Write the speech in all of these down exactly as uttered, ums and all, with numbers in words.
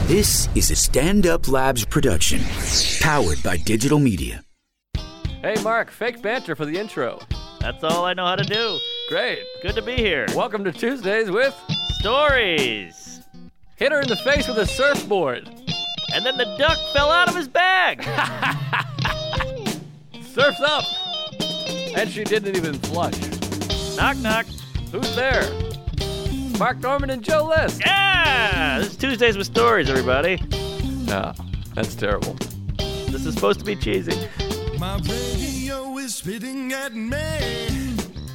This is a Stand Up Labs production, powered by digital media. Hey, Mark, fake banter for the intro. That's all I know how to do. Great. Good to be here. Welcome to Tuesdays with Stories. Hit her in the face with a surfboard. And then the duck fell out of his bag. Surf's up. And she didn't even flush. Knock, knock. Who's there? Mark Norman and Joe List. Yeah! This is Tuesdays with Stories, everybody. No, that's terrible. This is supposed to be cheesy. My radio is spitting at me.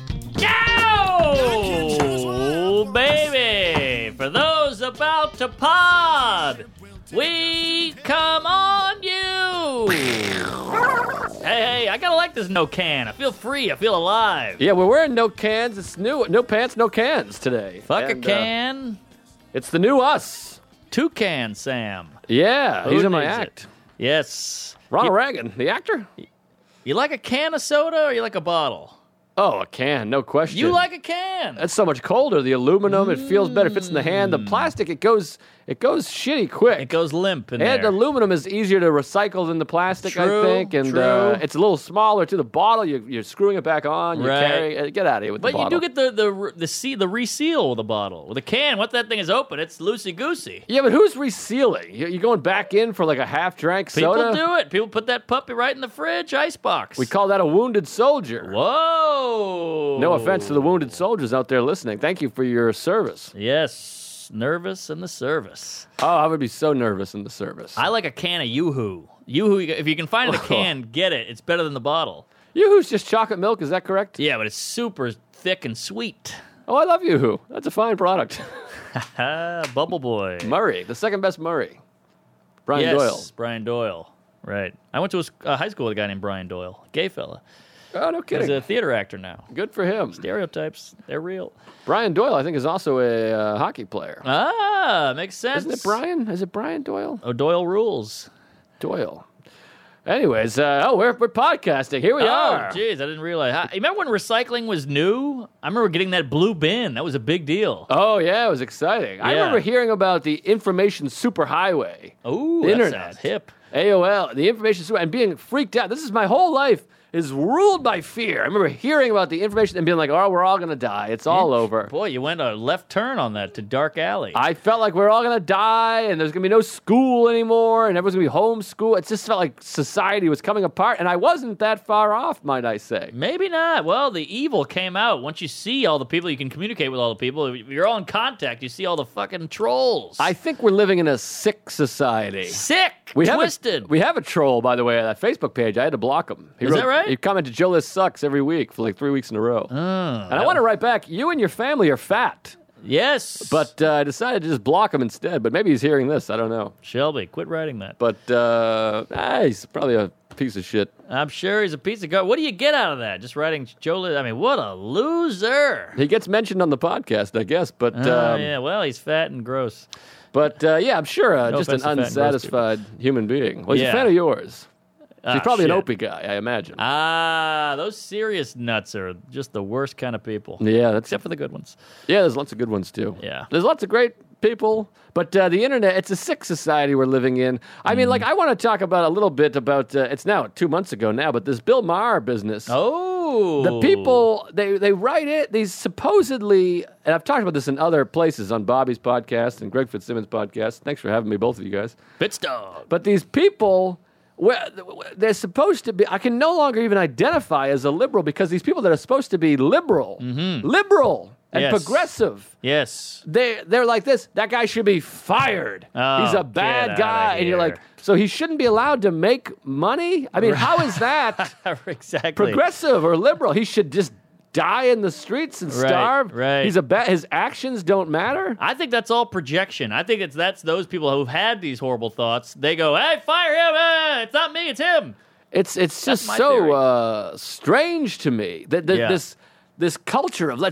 Yo! Baby! For those about to pod, we come on you! Hey, hey, I gotta like this no can. I feel free. I feel alive. Yeah, we're wearing no cans. It's new. No pants, no cans today. Fuck And, a can. Uh, it's the new us. Toucan Sam. Yeah, Who he's in my needs it? act. Yes. Ronald You, Reagan, the actor? you like a can of soda or you like a bottle? Oh, a can, no question. You like a can. That's so much colder. The aluminum, it feels better. It fits in the hand. The plastic, it goes it goes shitty quick. It goes limp in And there. aluminum is easier to recycle than the plastic, True, I think. And true. Uh, it's a little smaller, too. The bottle, you, you're screwing it back on. You Right. carry uh, Get out of here with But the you bottle. do get the the the, see, the reseal with a bottle. With a can, once that thing is open, it's loosey-goosey. Yeah, but who's resealing? You, you going back in for like a half-drank People soda? do it. People put that puppy right in the fridge icebox. We call that a wounded soldier. Whoa. No offense to the wounded soldiers out there listening. Thank you for your service. Yes. Nervous in the service. Oh, I would be so nervous in the service. I like a can of Yoo-Hoo. Yoo-Hoo, if you can find it in a can, get it. It's better than the bottle. Yoo-Hoo's just chocolate milk, is that correct? Yeah, but it's super thick and sweet. Oh, I love Yoo-Hoo. That's a fine product. Ah, Bubble Boy. Murray, the second best Murray. Brian yes, Doyle. Brian Doyle. Right. I went to a s- a high school with a guy named Brian Doyle. Gay fella. Oh, no He's kidding. a theater actor now. Good for him. Stereotypes, they're real. Brian Doyle, I think, is also a uh, hockey player. Ah, makes sense. Isn't it Brian? Is it Brian Doyle? Oh, Doyle rules. Doyle. Anyways, uh, oh, we're, we're podcasting. Here we Oh, are. jeez, I didn't realize. How, you remember when recycling was new? I remember getting that blue bin. That was a big deal. Oh, yeah, it was exciting. I Yeah. remember hearing about the information superhighway. Ooh, the that internet. sounds hip. A O L, the information super, and being freaked out. This is my whole life is ruled by fear. I remember hearing about the information and being like, oh, we're all going to die. It's all over. Boy, you went a left turn on that to Dark Alley. I felt like we're all going to die and there's going to be no school anymore and everyone's going to be homeschooled. It just felt like society was coming apart, and I wasn't that far off, might I say. Maybe not. Well, the evil came out. Once you see all the people, you can communicate with all the people. If you're all in contact, you see all the fucking trolls. I think we're living in a sick society. Sick, We have twisted. A, we have a troll, by the way, on that Facebook page. I had to block him. He Is that right? He commented, Joe List sucks every week for like three weeks in a row. Oh, and I want to write back, you and your family are fat. Yes. But uh, I decided to just block him instead. But maybe he's hearing this. I don't know. Shelby, quit writing that. But uh, ah, he's probably a piece of shit. I'm sure he's a piece of garbage. What do you get out of that? Just writing Joe List? I mean, what a loser. He gets mentioned on the podcast, I guess. But Oh, um, yeah. Well, he's fat and gross. but uh, yeah, I'm sure uh, No just an offense to fat and gross people. unsatisfied human being. Well, he's Yeah. a fan of yours. So he's Ah, probably shit. an Opie guy, I imagine. Ah, those serious nuts are just the worst kind of people. yeah, that's Except for the good ones. yeah. There's lots of good ones too. Yeah. there's lots of great people. But uh, the internet, it's a sick society we're living in. I mean, like, I want to talk about a little bit about, uh, it's now two months ago now, but this Bill Maher business. Oh. The people, they, they write it, these supposedly, and I've talked about this in other places on Bobby's podcast and Greg Fitzsimmons' podcast. Thanks for having me, both of you guys. Fitzdog. But these people, well, they're supposed to be, I can no longer even identify as a liberal because these people that are supposed to be liberal, liberal and Yes. progressive, Yes. they, they're like this, that guy should be fired. Oh, He's a get bad outta guy. And you're here. like, so he shouldn't be allowed to make money? I mean, how is that Exactly. progressive or liberal? He should just die in the streets and Right, starve. right. He's a ba- his actions don't matter. I think that's all projection. I think it's that's those people who've had these horrible thoughts. They go, "Hey, fire him! Eh, it's not me, it's him." It's it's That's just my so theory. uh, strange to me that that Yeah. this this culture of let's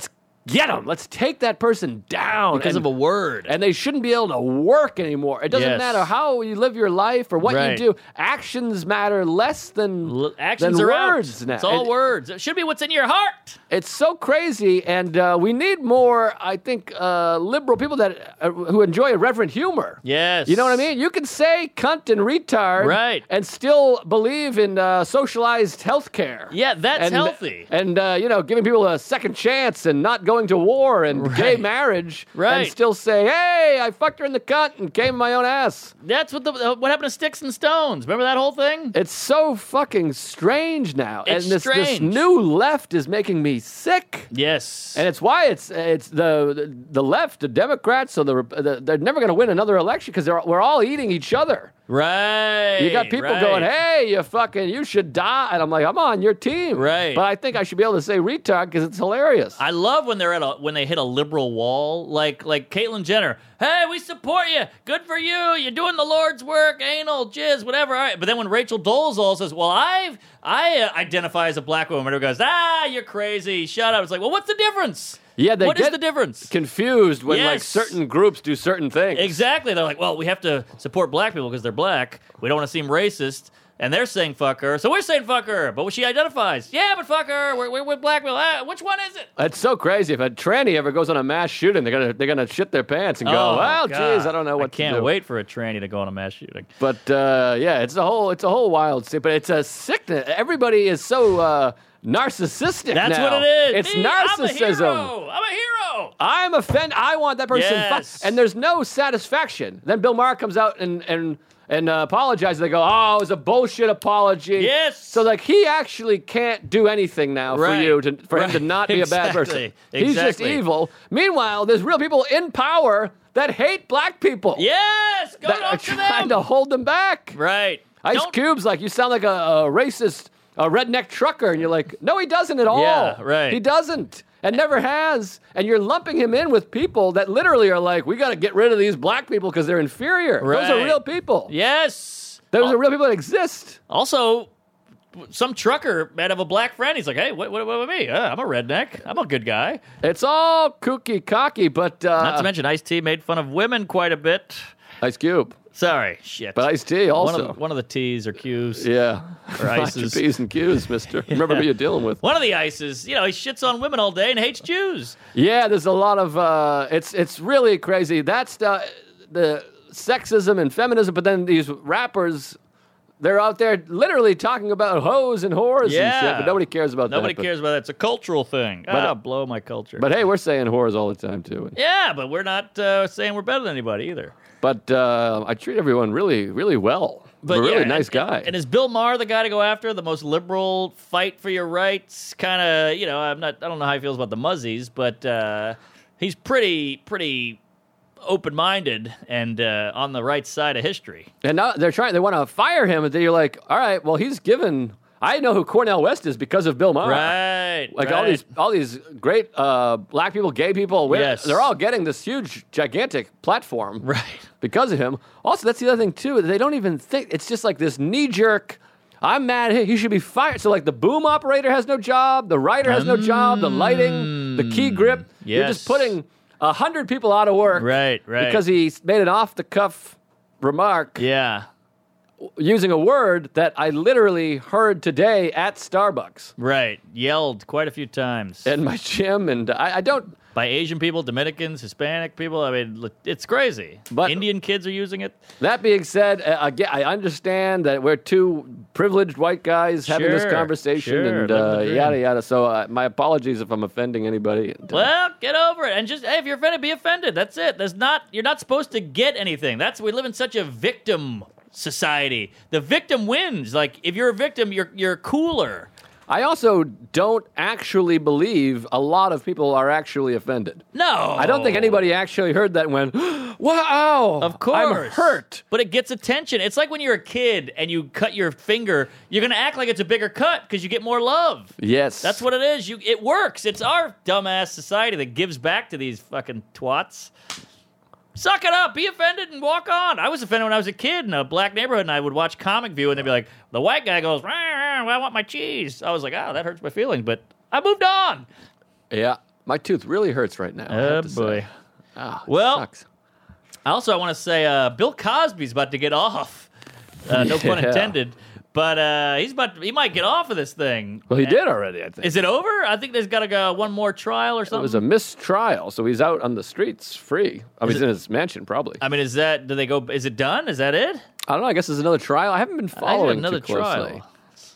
get them. Let's take that person down. Because and, of a word. And they shouldn't be able to work anymore. It doesn't Yes. matter how you live your life or what Right. you do. Actions matter less than, L- Actions than are out. words now. It's all It- words. It should be what's in your heart. It's so crazy, and uh, we need more, I think, uh, liberal people that uh, who enjoy irreverent humor. Yes. You know what I mean? You can say cunt and retard Right. and still believe in uh, socialized health care. Yeah, that's and, healthy. And, uh, you know, giving people a second chance and not going to war and gay Right. marriage. Right. And still say, hey, I fucked her in the cunt and came in my own ass. That's what the uh, what happened to Sticks and Stones. Remember that whole thing? It's so fucking strange now. It's and this, this strange. new left is making me sick. Yes. And it's why it's it's the the left, the Democrats, so the, the they're never going to win another election because we're all eating each other. right. You got people right. going, hey, you fucking, you should die. And I'm like, I'm on your team. Right. But I think I should be able to say retard because it's hilarious. I love when they're at a when they hit a liberal wall, like like Caitlyn Jenner. Hey, we support you. Good for you. You're doing the Lord's work, anal, jizz, whatever. All right. But then when Rachel Dolezal says, "Well, I've I uh, identify as a black woman," everyone goes, "Ah, you're crazy. Shut up." It's like, well, what's the difference? yeah, they What is get the difference? confused when like Yes. certain groups do certain things. Exactly. They're like, well, we have to support black people because they're black. We don't want to seem racist. And they're saying fuck her. So we're saying fuck her. But she identifies. Yeah, but fuck her. We're, we're with black people. Ah, which one is it? It's so crazy. If a tranny ever goes on a mass shooting, they're gonna they're gonna shit their pants and go, Oh, well, God. geez, I don't know what I can't to do. wait for a tranny to go on a mass shooting. But uh, yeah, it's a whole it's a whole wild thing. But it's a sickness. Everybody is so uh, narcissistic That's now. what it is. It's Me, narcissism. I'm a hero. I'm a hero. I'm offended. I want that person. Yes. Fu- and there's no satisfaction. Then Bill Maher comes out and and and uh, apologizes. They go, oh, it was a bullshit apology. Yes. So like he actually can't do anything now Right. for you to for him to Right. not be a bad person. Exactly. He's just Exactly. evil. Meanwhile, there's real people in power that hate black people. Yes. Go That are talk to trying them. to hold them back. Right. Ice Don't- Cube's like, you sound like a, a racist, a redneck trucker. And you're like, no, he doesn't at all. Yeah, right. He doesn't and never has. And you're lumping him in with people that literally are like, we got to get rid of these black people because they're inferior. Those are Right. real people. Yes. Those are real people that exist. Also, some trucker might have a black friend. He's like, hey, what, what, what about me? Uh, I'm a redneck. I'm a good guy. It's all kooky cocky, but uh, Not to mention, Ice-T made fun of women quite a bit. Ice Cube. Sorry, shit. But Ice-T one also. of, the, one of the T's or Q's. Yeah. Or Mind Ices. your P's and Q's, mister. Remember who you're dealing with. One of the Ices, you know, he shits on women all day and hates Jews. Yeah, there's a lot of uh, it's it's really crazy. That's the the sexism and feminism, but then these rappers, they're out there literally talking about hoes and whores and Yeah. shit, but nobody cares about Nobody that. but- cares about that. It's a cultural thing. But, ah, uh, blow my culture. But hey, we're saying whores all the time too. yeah, but we're not uh, saying we're better than anybody either. But uh, I treat everyone really, really well. But I'm a yeah, really and- nice guy. And, and is Bill Maher the guy to go after? The most liberal, fight for your rights kind of, you know, I'm not, I don't know how he feels about the Muzzies, but uh, he's pretty, pretty open-minded and uh, on the right side of history. And now they're trying. They want to fire him, and then you're like, all right, well, he's given. I know who Cornel West is because of Bill Maher. Right. Like right. all these, all these great uh, black people, gay people. women, Yes. They're all getting this huge, gigantic platform, Right. because of him. Also, that's the other thing too. They don't even think. It's just like this knee jerk. I'm mad. Hey, he should be fired. So like the boom operator has no job. The writer has no job. The lighting, the key grip. You're just Yes. putting a hundred people out of work. Right, right. Because he made an off the cuff remark Yeah. using a word that I literally heard today at Starbucks Right. Yelled quite a few times. in my gym, and I, I don't. By Asian people, Dominicans, Hispanic people. I mean, look, it's crazy. But- Indian kids are using it. That being said, uh, again, I understand that we're two privileged white guys having this Sure, conversation, sure, and living uh, the dream. yada yada. So uh, my apologies if I'm offending anybody. Well, get over it, and just hey, if you're offended, be offended. That's it. There's not. You're not supposed to get anything. That's we live in such a victim society. The victim wins. Like if you're a victim, you're you're cooler. I also don't actually believe a lot of people are actually offended. No, I don't think anybody actually heard that and went, wow, Of course. I'm hurt. But it gets attention. It's like when you're a kid and you cut your finger, you're going to act like it's a bigger cut because you get more love. Yes. That's what it is. You, it works. It's our dumbass society that gives back to these fucking twats. Suck it up. Be offended and walk on. I was offended when I was a kid in a black neighborhood, and I would watch Comic View, and they'd be like, the white guy goes, rah, rah, I want my cheese. I was like, oh, that hurts my feelings, but I moved on. Yeah. My tooth really hurts right now. I Oh, have to boy. say. Ah, it Well, sucks. Also, I want to say uh, Bill Cosby's about to get off. Uh, no pun Yeah. intended. But uh, he's about to, he might get off of this thing. Well, he did already, I think. Is it over? I think there's got to go one more trial or It something. was a mistrial, so he's out on the streets free. I mean, Is he's it- in his mansion, probably. I mean, is that, do they go, is it done? Is that it? I don't know. I guess there's another trial. I haven't been I think following another too closely. trial.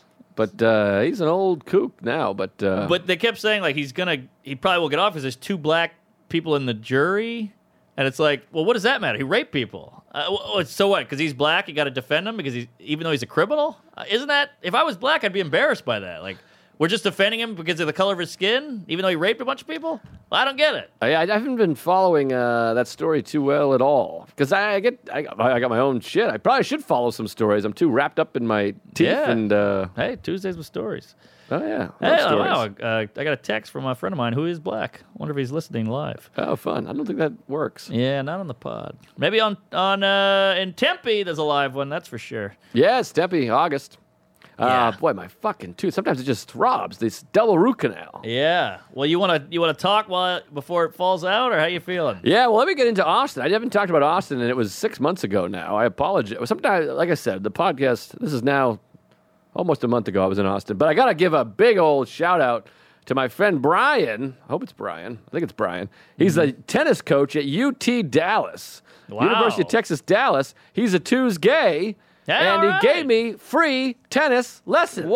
But uh, he's an old kook now. But uh, But they kept saying, like, he's going to, he probably will get off because there's two black people in the jury. And it's like, well, what does that matter? He raped people. Uh, w- so what? Because he's black, you got to defend him because he's, even though he's a criminal? Uh, isn't that, if I was black, I'd be embarrassed by that. Like, we're just defending him because of the color of his skin, even though he raped a bunch of people? Well, I don't get it. I, I haven't been following uh, that story too well at all because I, I get I, got- I got my own shit. I probably should follow some stories. I'm too wrapped up in my teeth Yeah. and uh, Hey, Tuesdays with stories. oh yeah, Hey, love oh, stories. wow. Uh, I got a text from a friend of mine who is black. Wonder if he's listening live. Oh, fun. I don't think that works. Yeah, not on the pod. Maybe on on uh, in Tempe. There's a live one. That's for sure. Yeah, it's Tempe, August. Uh, Yeah. boy, my fucking tooth. Sometimes it just throbs. This double root canal. Yeah. Well, you want to you want to talk while before it falls out, or how you feeling? Yeah, well, let me get into Austin. I haven't talked about Austin, and it was six months ago now. I apologize. Sometimes, like I said, the podcast, this is now almost a month ago I was in Austin. But I got to give a big old shout out to my friend Brian. I hope it's Brian. I think it's Brian. He's a tennis coach at U T Dallas, Wow. University of Texas, Dallas. He's a twos gay, Hey, and all he right. gave me free tennis lessons.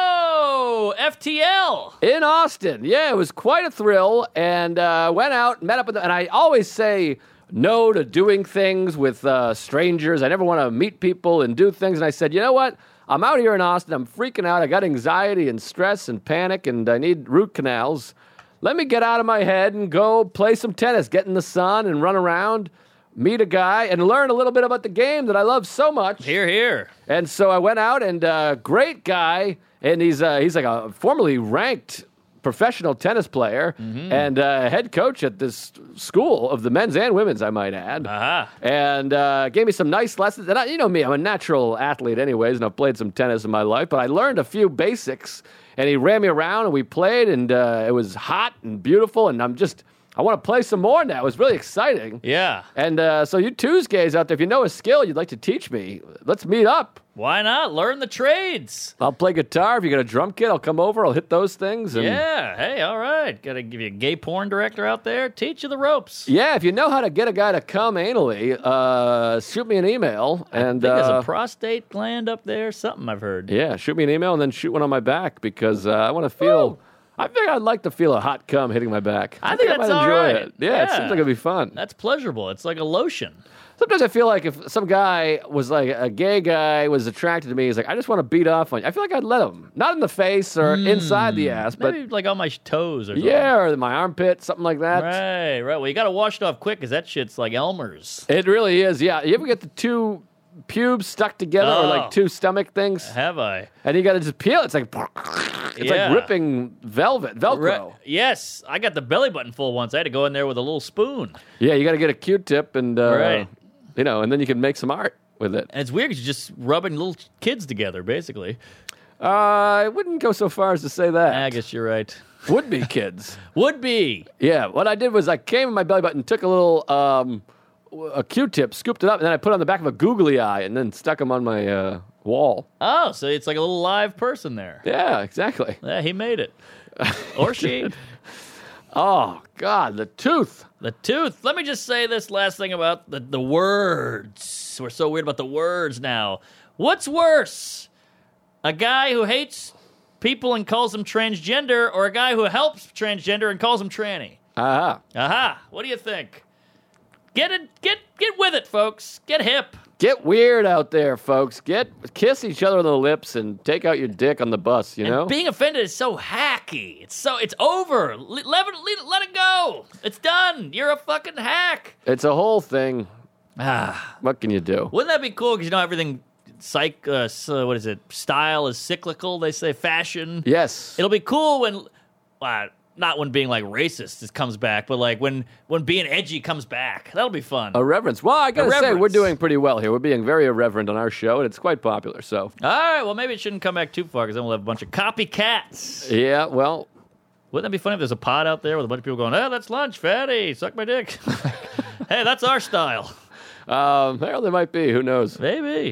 Whoa! F T L. In Austin. Yeah, it was quite a thrill. And uh, went out, met up with them. And I always say no to doing things with uh, strangers. I never want to meet people and do things. And I said, you know what? I'm out here in Austin. I'm freaking out. I got anxiety and stress and panic, and I need root canals. Let me get out of my head and go play some tennis, get in the sun and run around, meet a guy, and learn a little bit about the game that I love so much. Here, here. And so I went out, and uh, great guy, and he's uh, he's like a formerly ranked professional tennis player and uh, head coach at this school of the men's and women's, I might add. Aha. And uh, gave me some nice lessons. And I, you know me, I'm a natural athlete anyways, and I've played some tennis in my life, but I learned a few basics, and he ran me around, and we played, and uh, it was hot and beautiful, and I'm just, I want to play some more now. It was really exciting. Yeah. And uh, so you Tuesdays out there, if you know a skill you'd like to teach me, let's meet up. Why not learn the trades? I'll play guitar. If you got a drum kit, I'll come over. I'll hit those things. And Yeah. Hey, all right. Got to give you a gay porn director out there. Teach you the ropes. yeah, if you know how to get a guy to come anally, uh, shoot me an email. I And think there's uh, a prostate gland up there. Something I've heard. yeah, shoot me an email and then shoot one on my back because uh, I want to feel. Woo. I think I'd like to feel a hot cum hitting my back. I think I that's might all enjoy right. it. Yeah, it Yeah. seems like it'd be fun. That's pleasurable. It's like a lotion. Sometimes I feel like if some guy was like a gay guy was attracted to me, he's like, I just want to beat off on you. I feel like I'd let him, not in the face or inside the ass, but Maybe like on my toes or something. yeah, or my armpit, something like that. Right, right. Well, you got to wash it off quick because that shit's like Elmer's. It really is. Yeah, you ever get the two pubes stuck together or Oh. like two stomach things, Have I? and you got to just peel? It's like it's Yeah. like ripping velvet, Velcro. Right. Yes, I got the belly button full once. I had to go in there with a little spoon. Yeah, you got to get a Q-tip and uh, Right. you know, and then you can make some art with it. And it's weird because you're just rubbing little kids together, basically. Uh, I wouldn't go so far as to say that. I guess you're right. Would be kids. Would be. Yeah, what I did was I came in my belly button, took a little um, a Q-tip, scooped it up, and then I put it on the back of a googly eye, and then stuck them on my uh, wall. Oh, so it's like a little live person there. Yeah, exactly. Yeah, he made it. Or she. Oh God, the tooth. The tooth. Let me just say this last thing about the, the words. We're so weird about the words now. What's worse? A guy who hates people and calls them transgender, or a guy who helps transgender and calls them tranny? Aha. Aha. What do you think? Get it, get get with it, folks. Get hip. Get weird out there, folks. Get kiss each other on the lips and take out your dick on the bus. You And know. being offended is so hacky. It's so it's over. Let, let, it, let it go. It's done. You're a fucking hack. It's a whole thing. Ah. What can you do? Wouldn't that be cool? Because you know everything, psych. Uh, so what is it? Style is cyclical. They say fashion. Yes. It'll be cool when, uh, not when being like racist it comes back, but like when when being edgy comes back. That'll be fun. Irreverence. Well, I gotta say, we're Irreverence. doing pretty well here. We're being very irreverent on our show, and it's quite popular. So, All right. Well, maybe it shouldn't come back too far because then we'll have a bunch of copycats. yeah, well, Wouldn't that be funny if there's a pod out there with a bunch of people going, "Oh, that's lunch, fatty, suck my dick." Hey, that's our style. Um, well, there might be. Who knows? Maybe.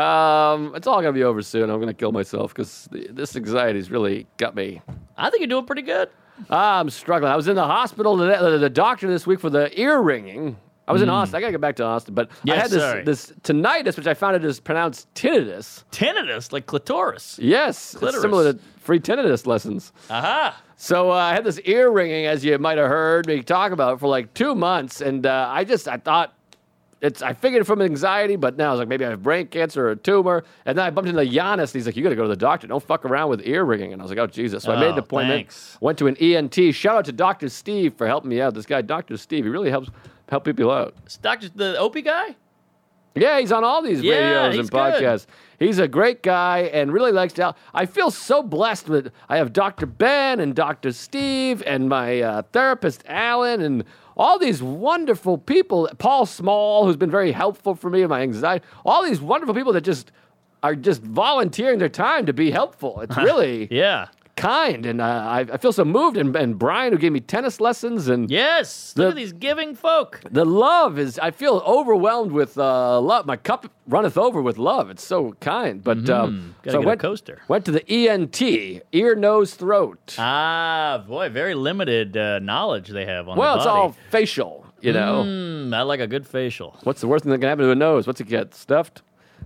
Um, it's all gonna be over soon. I'm gonna kill myself because this anxiety's really got me. I think you're doing pretty good. Ah, I'm struggling. I was in the hospital, today, the, the doctor this week for the ear ringing. I was in Austin. I gotta get back to Austin, but Yes, I had this sorry. this tinnitus, which I found it is pronounced tinnitus. Tinnitus, like clitoris. Yes, Clitoris. it's similar to free tinnitus lessons. Aha. So uh, I had this ear ringing, as you might have heard me talk about, for like two months, and uh, I just I thought it's I figured it from anxiety, but now I was like maybe I have brain cancer or a tumor, and then I bumped into Giannis. And he's like, you got to go to the doctor. Don't fuck around with ear ringing, and I was like, oh Jesus. So I made Oh, an appointment. thanks. Went to an E N T. Shout out to Doctor Steve for helping me out. This guy, Doctor Steve, he really helps help people out. It's Doctor the Opie guy? Yeah, he's on all these Yeah, radios he's and good. podcasts. He's a great guy and really likes to help. I feel so blessed with. I have Doctor Ben and Doctor Steve and my uh, therapist Alan and all these wonderful people. Paul Small, who's been very helpful for me in my anxiety. All these wonderful people that just are just volunteering their time to be helpful. It's really Yeah. kind, and uh, I, I feel so moved. And, and Brian, who gave me tennis lessons, and Yes. The- Look at these giving folk. the love is, I feel overwhelmed with uh, love. My cup runneth over with love. It's so kind. But um, Gotta so I get a went, coaster. went to the E N T, ear, nose, throat. Ah, boy, very limited uh, knowledge they have on well, the it's body. all facial, you know. Mm, I like a good facial. What's the worst thing that can happen to a nose? What's it get? Stuffed?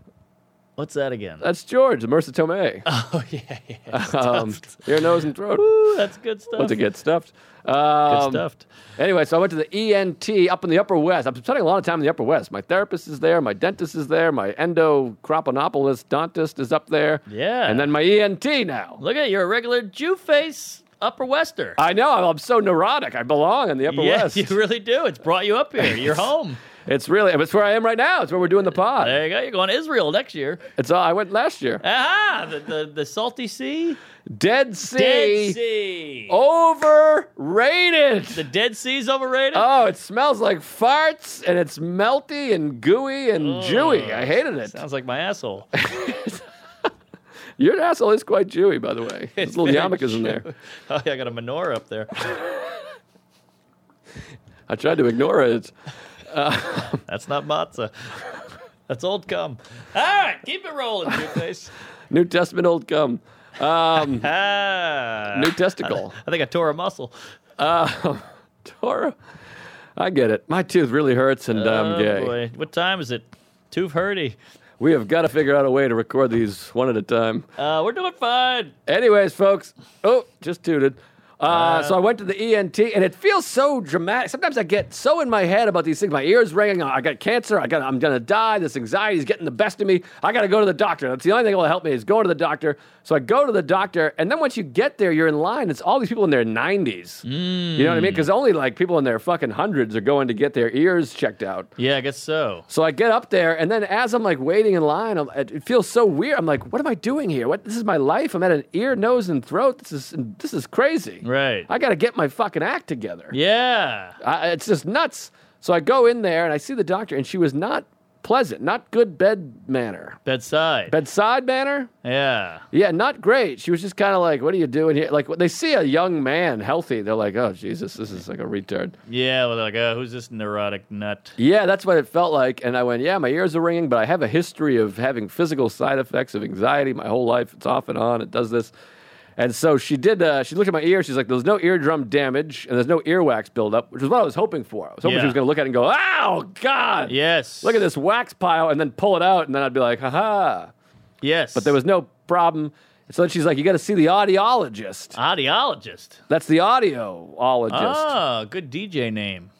What's that again? That's George, Marissa Tomei. Oh, yeah, yeah. um, ear, nose, and throat. Ooh, that's good stuff. What's it get? Stuffed? Good Um, stuffed. Anyway, so I went to the E N T up in the Upper West. I'm spending a lot of time in the Upper West. My therapist is there. My dentist is there. My endocrinopolist dentist is up there. Yeah. And then my E N T now. Look at it, you're a regular Jew face upper wester. I know. I'm so neurotic. I belong in the Upper yeah, West. you really do. It's brought you up here. You're home. It's really, it's where I am right now. It's where we're doing the pod. There you go. You're going to Israel next year. It's all, I went last year. Aha! The, the, the salty sea? Dead Sea. Dead Sea. Overrated. The Dead Sea's overrated? Oh, it smells like farts, and it's melty and gooey and Oh, Jewy. I hated it. Sounds like my asshole. Your asshole is quite Jewy, by the way. There's little very yarmulkes in there. Oh, yeah, I got a menorah up there. I tried to ignore it. That's not matzah. That's old cum. All right, keep it rolling, Jew face. New Testament old cum. Um, Ah. new testicle. I think I tore a muscle. Uh, Torah. I get it. My tooth really hurts, and I'm Oh, gay. boy. What time is it? Tooth hurty. We have got to figure out a way to record these one at a time. Uh, we're doing fine. Anyways, folks. Oh, just tooted. Uh, so I went to the E N T, and it feels so dramatic. Sometimes I get so in my head about these things. My ears ringing. I got cancer. I got. I'm gonna die. This anxiety is getting the best of me. I got to go to the doctor. That's the only thing that will help me is going to the doctor. So I go to the doctor, and then once you get there, you're in line. It's all these people in their nineties. Mm. You know what I mean? Because only like people in their fucking hundreds are going to get their ears checked out. Yeah, I guess so. So I get up there, and then as I'm like waiting in line, I'm, it feels so weird. I'm like, what am I doing here? What? This is my life. I'm at an ear, nose, and throat. This is this is crazy. Right. I got to get my fucking act together. Yeah. I, it's just nuts. So I go in there and I see the doctor, and she was not pleasant, not good bed manner, Bedside. bedside manner. yeah. Yeah, not great. She was just kind of like, "What are you doing here?" Like when they see a young man healthy, they're like, "Oh Jesus, this is like a retard." Yeah, well, they're like, oh, who's this neurotic nut? Yeah, that's what it felt like. And I went, yeah, my ears are ringing, but I have a history of having physical side effects of anxiety my whole life. It's off and on. It does this. And so she did, uh, she looked at my ear. She's like, there's no eardrum damage and there's no earwax buildup, which is what I was hoping for. I was hoping Yeah. she was going to look at it and go, ow, God. Yes. Look at this wax pile, and then pull it out. And then I'd be like, haha. Yes. But there was no problem. So then she's like, you got to see the audiologist. Audiologist. That's the audioologist. Oh, good D J name.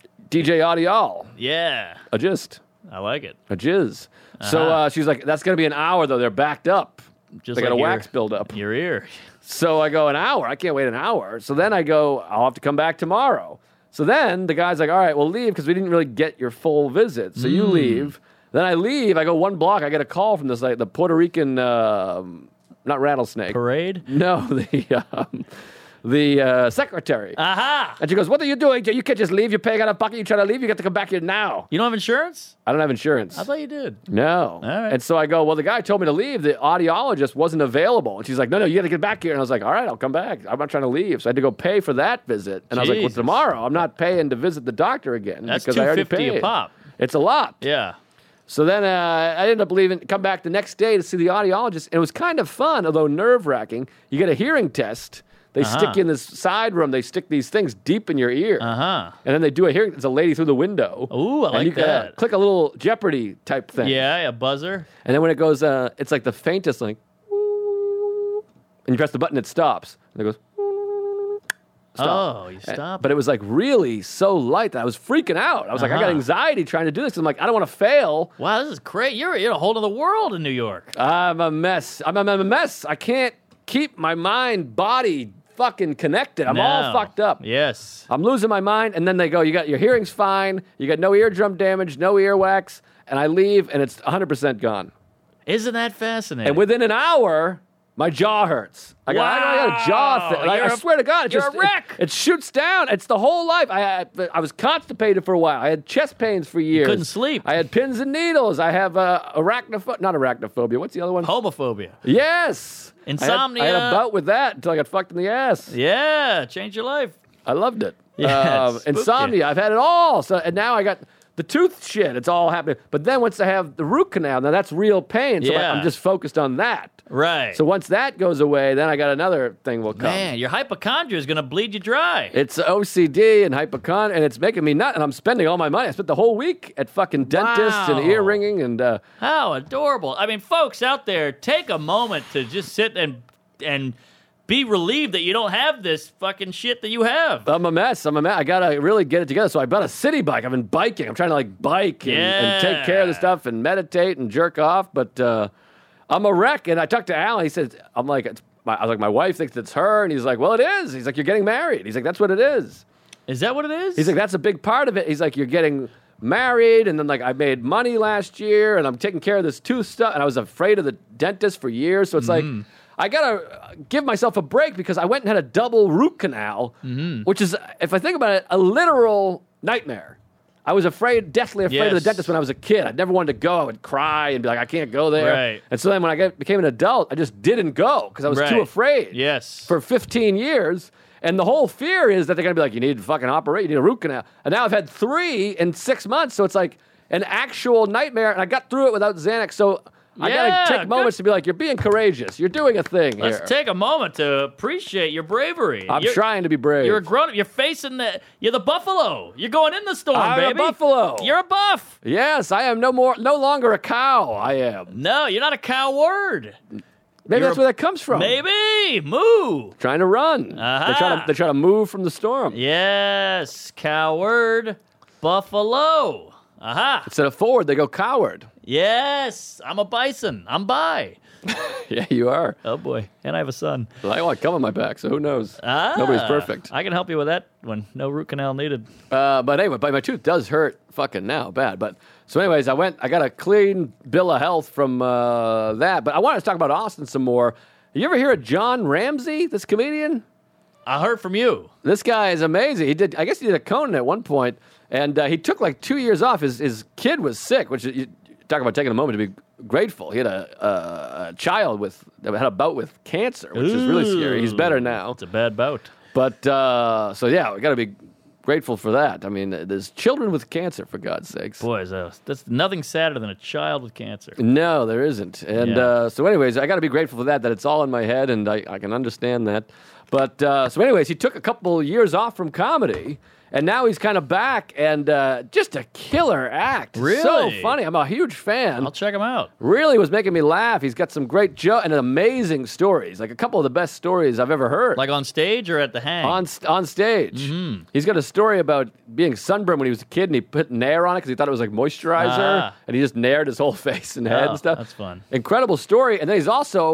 D J Audiol. Yeah. A gist. I like it. A jizz. So Uh-huh. uh, she's like, that's going to be an hour, though. They're backed up. Just They got like a your- wax buildup. Your ear. So I go, an hour? I can't wait an hour. So then I go, I'll have to come back tomorrow. So then the guy's like, all right, well, leave because we didn't really get your full visit. So you leave. Then I leave. I go one block. I get a call from this, like, the Puerto Rican, um not rattlesnake. Parade? No, the, um, the uh, secretary. Aha! And she goes, what are you doing? You can't just leave. You're paying out of pocket. You try to leave. You got to come back here now. You don't have insurance? I don't have insurance. I thought you did. No. right. And so I go, well, the guy told me to leave. The audiologist wasn't available. And she's like, no, no, you got to get back here. And I was like, all right, I'll come back. I'm not trying to leave. So I had to go pay for that visit. And I was like, well, Jesus. tomorrow I'm not paying to visit the doctor again. That's because I already two fifty paid. a pop. It's a lot. Yeah. So then uh, I ended up leaving, come back the next day to see the audiologist. And it was kind of fun, although nerve-wracking. You get a hearing test. They Uh-huh. stick you in this side room. They stick these things deep in your ear. Uh-huh. And then they do a hearing. There's a lady through the window. Ooh, I and like you, uh, that. click a little Jeopardy type thing. Yeah, a buzzer. And then when it goes, uh, it's like the faintest, like, and you press the button, it stops. And it goes, stop. Oh, you stop. But it was like really so light that I was freaking out. I was like, I got Uh-huh. anxiety trying to do this. I'm like, I don't want to fail. Wow, this is great. You're, you're a whole other world in New York. I'm a mess. I'm, I'm a mess. I can't keep my mind, body fucking connected. I'm all No. fucked up. Yes. I'm losing my mind. And then they go, you got your hearing's fine. You got no eardrum damage, no earwax. And I leave and it's one hundred percent gone. Isn't that fascinating? And within an hour, my jaw hurts. I got, I got a jaw thing. Like, You're I a- swear to God, it you're just a wreck. It, it shoots down. It's the whole life. I, I I was constipated for a while. I had chest pains for years. couldn't sleep. I had pins and needles. I have uh, arachnophobia. Not arachnophobia. What's the other one? Homophobia. Yes. Insomnia. I had, I had a bout with that until I got fucked in the ass. Yeah, change your life. I loved it. Yeah, Um, it spooked insomnia. you. I've had it all. So and now I got the tooth shit. It's all happening. But then once I have the root canal, now that's real pain. So Yeah. I'm just focused on that. Right. So once that goes away, then I got another thing will come. Man, your hypochondria is going to bleed you dry. It's O C D and hypochondria, and it's making me nut. And I'm spending all my money. I spent the whole week at fucking dentists and Wow. ear ringing and. Uh, How adorable. I mean, folks out there, take a moment to just sit and and be relieved that you don't have this fucking shit that you have. I'm a mess. I'm a mess. I gotta really get it together. So I bought a city bike. I've been biking. I'm trying to like bike and, and take care of the Yeah. stuff and meditate and jerk off. But uh, I'm a wreck. And I talked to Alan. He says, I'm like, it's my, I was like, my wife thinks it's her. And he's like, well, it is. He's like, you're getting married. He's like, that's what it is. Is that what it is? He's like, that's a big part of it. He's like, you're getting married. And then like I made money last year and I'm taking care of this tooth stuff. And I was afraid of the dentist for years. So it's like, I gotta give myself a break because I went and had a double root canal, which is, if I think about it, a literal nightmare. I was afraid, deathly afraid of the Yes. dentist when I was a kid. I never wanted to go. I would cry and be like, I can't go there. Right. And so then when I get, became an adult, I just didn't go because I was too Right. afraid. Yes. For fifteen years. And the whole fear is that they're going to be like, you need to fucking operate, you need a root canal. And now I've had three in six months, so it's like an actual nightmare. And I got through it without Xanax, so I Yeah, got to take good. moments to be like, you're being courageous. You're doing a thing Let's here. take a moment to appreciate your bravery. I'm You're- trying to be brave. You're a grown up. You're facing the. You're the buffalo. You're going in the storm, I'm a baby. buffalo. You're a buff. Yes, I am no more, no longer a cow. I am. No, you're not a coward. Maybe You're that's a- where that comes from. Maybe moo. Trying to run. Uh-huh. They try to they try to move from the storm. Yes, coward, buffalo. Aha. Instead of forward, they go coward. Yes, I'm a bison. I'm bi. Yeah, you are. Oh boy, and I have a son. Well, I want cum on my back, so who knows? Ah, Nobody's perfect. I can help you with that one. No root canal needed. Uh, but anyway, but my tooth does hurt fucking now, bad. But so, anyways, I went. I got a clean bill of health from uh, that. But I wanted to talk about Austin some more. You ever hear of John Ramsey, this comedian? I heard from you. This guy is amazing. He did. I guess he did a Conan at one point, and uh, he took like two years off. His his kid was sick, which you talk about taking a moment to be grateful. He had a, a, a child with that had a bout with cancer, which is really scary. He's better now. It's a bad bout. But uh, so yeah, we got to be grateful for that. I mean, there's children with cancer, for God's sakes. Boy, is that, that's nothing sadder than a child with cancer. No, there isn't. And Yeah. uh, so, anyways, I got to be grateful for that. That it's all in my head, and I, I can understand that. But uh, so, anyways, he took a couple years off from comedy. And now he's kind of back, and uh, just a killer act. Really? So funny. I'm a huge fan. I'll check him out. Really was making me laugh. He's got some great jokes and amazing stories. Like a couple of the best stories I've ever heard. Like on stage or at the hang? on st- on stage. Mm-hmm. He's got a story about being sunburned when he was a kid, and he put Nair on it because he thought it was like moisturizer, Ah. and he just Naired his whole face and head Oh, and stuff. that's fun. Incredible story. And then he's also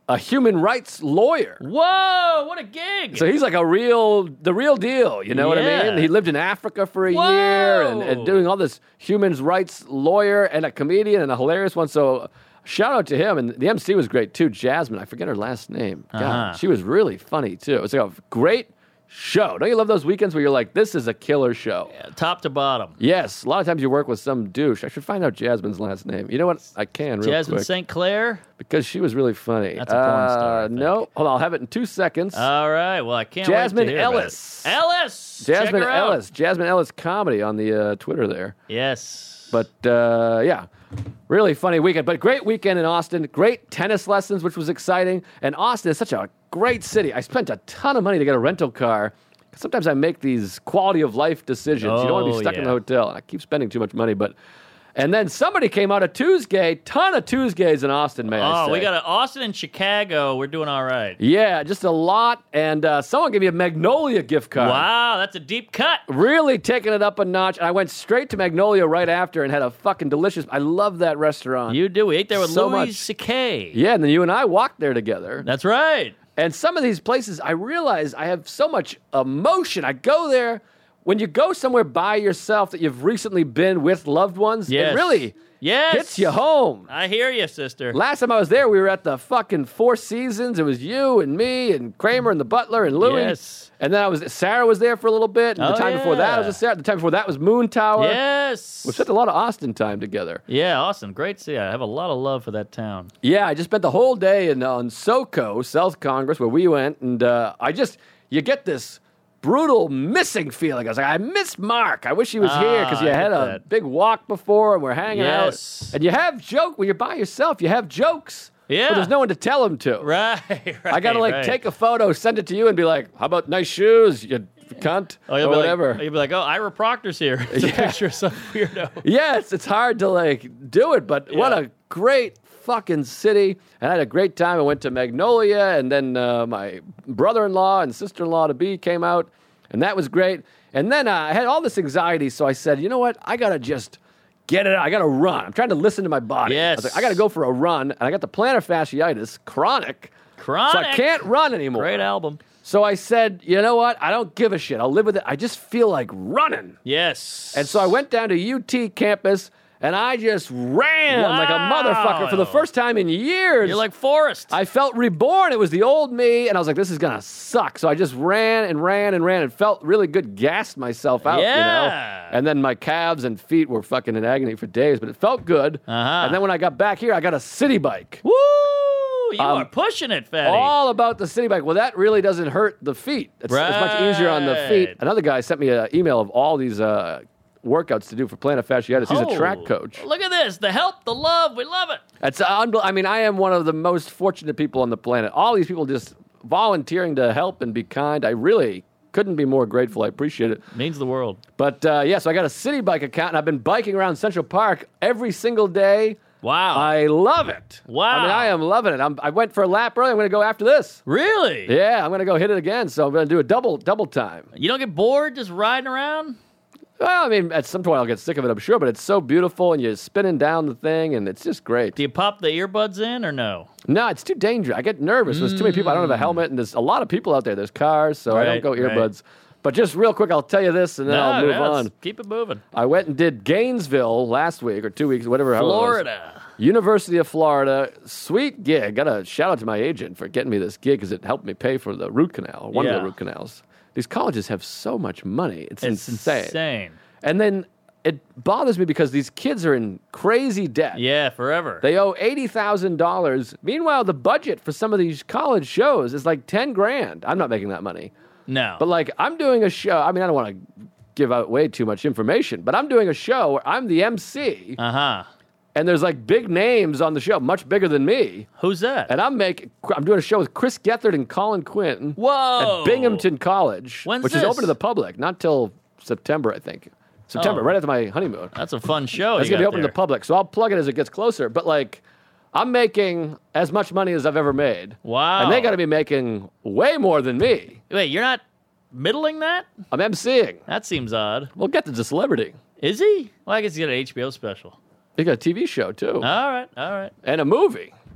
a human rights lawyer. Whoa, what a gig. So he's like a real, the real deal. You know what I Yeah. mean? He lived in Africa for a Whoa. year and, and doing all this human rights lawyer and a comedian and a hilarious one. So shout out to him. And the M C was great too. Jasmine, I forget her last name. God, Uh-huh. she was really funny too. It was like a great show. Don't you love those weekends where you're like, this is a killer show? Yeah, top to bottom. Yes. A lot of times you work with some douche. I should find out Jasmine's last name. You know what? I can real Jasmine quick. Saint Clair. Because she was really funny. That's a porn star, I Uh, think. no. Hold on. I'll have it in two seconds. All right. Well, I can't Jasmine wait to hear about Ellis. it. Ellis. Jasmine Check her out. Ellis. Jasmine Ellis comedy on the uh, Twitter there. Yes. But uh, yeah, really funny weekend. But great weekend in Austin. Great tennis lessons, which was exciting. And Austin is such a great city. I spent a ton of money to get a rental car. Sometimes I make these quality of life decisions. you don't want to be Oh, stuck in yeah. a hotel. And I keep spending too much money. But and then somebody came out of Tuesday. Ton of Tuesdays in Austin, may I Oh, say. we got an Austin and Chicago. We're doing all right. Yeah, just a lot. And uh, someone gave me a Magnolia gift card. Wow, that's a deep cut. Really taking it up a notch. And I went straight to Magnolia right after and had a fucking delicious. I love that restaurant. You do. We ate there with So Louis much. C K. Yeah, and then you and I walked there together. That's right. And some of these places, I realize I have so much emotion. I go there. When you go somewhere by yourself that you've recently been with loved ones, Yes. it really Yes. hits you home. I hear you, sister. Last time I was there, we were at the fucking Four Seasons. It was you and me and Kramer and the butler and Louie. Yes. And then I was Sarah was there for a little bit. And the Oh, time before that, I was yeah. with Sarah. The time before that was Moon Tower. Yes. We've spent a lot of Austin time together. Yeah, Austin. Great city. I have a lot of love for that town. Yeah, I just spent the whole day in on SoCo, South Congress, where we went, and uh, I just you get this brutal missing feeling. I was like, I miss Mark. I wish he was Ah, here because you I had get a that. big walk before, and we're hanging Yes. out. And you have joke when you're by yourself. You have jokes. Yeah. But there's no one to tell them to. Right, right. I gotta like right. take a photo, send it to you, and be like, "How about nice shoes, you cunt?" Oh, you'll or be whatever. Like, you'll be like, oh, Ira Proctor's here. It's a Yeah. picture of some weirdo. Yes, it's hard to like do it, but what Yeah. a great fucking city. And I had a great time. I went to Magnolia, and then uh, my brother-in-law and sister-in-law to be came out, and that was great. And then uh, I had all this anxiety, so I said, you know what? I gotta just get it. I gotta run. I'm trying to listen to my body. I, was Yes. like, I gotta go for a run, and I got the plantar fasciitis, chronic, Chronic. so I can't run anymore. Great album. So I said, you know what? I don't give a shit. I'll live with it. I just feel like running. Yes. And so I went down to U T campus, and I just ran like a Wow. motherfucker for the first time in years. You're like Forrest. I felt reborn. It was the old me, and I was like, this is going to suck. So I just ran and ran and ran and felt really good, gassed myself out, you know? Yeah. And then my calves and feet were fucking in agony for days, but it felt good. Uh-huh. And then when I got back here, I got a city bike. Woo! You Um, are pushing it, fatty. All about the city bike. Well, that really doesn't hurt the feet. It's, it's much easier on the feet. Right. Another guy sent me an email of all these uh, workouts to do for plantar fasciitis. He's a track Oh, coach. Look at this. The help, the love. We love it. That's unbel- I mean, I am one of the most fortunate people on the planet. All these people just volunteering to help and be kind. I really couldn't be more grateful. I appreciate it. Means the world. But uh, yeah, so I got a city bike account, and I've been biking around Central Park every single day. Wow. I love it. Wow. I mean, I am loving it. I'm, I went for a lap earlier. I'm going to go after this. Really? Yeah, I'm going to go hit it again. So I'm going to do a double double time. You don't get bored just riding around? Well, I mean, at some point I'll get sick of it, I'm sure, but it's so beautiful, and you're spinning down the thing, and it's just great. Do you pop the earbuds in or no? No, it's too dangerous. I get nervous. There's too many people. I don't have a helmet, and there's a lot of people out there. There's cars, so I don't Right, go right. earbuds. But just real quick, I'll tell you this, and then No, I'll move yeah, let's on. Keep it moving. I went and did Gainesville last week, or two weeks, whatever. how it was. Florida. University of Florida. Sweet gig. Got a shout out to my agent for getting me this gig because it helped me pay for the root canal, one of Yeah. the root canals. These colleges have so much money. It's, It's insane. insane. And then it bothers me because these kids are in crazy debt. Yeah, forever. They owe eighty thousand dollars. Meanwhile, the budget for some of these college shows is like ten grand. I'm not making that money. no. But like, I'm doing a show. I mean, I don't want to give out way too much information, but I'm doing a show where I'm the M C, uh-huh. and there's like big names on the show, much bigger than me. Who's that? And I'm making, I'm doing a show with Chris Gethard and Colin Quinn Whoa. at Binghamton College, When's which is this? open to the public, not till September, I think. September, Oh. right after my honeymoon. That's a fun show. It's you gonna be got open to there. the public, so I'll plug it as it gets closer. But like, I'm making as much money as I've ever made. Wow. And they got to be making way more than me. Wait, you're not middling that? I'm emceeing. That seems odd. We'll get to the celebrity. Is he? Well, I guess he got an H B O special. They got a T V show too, All right, all right. and a movie.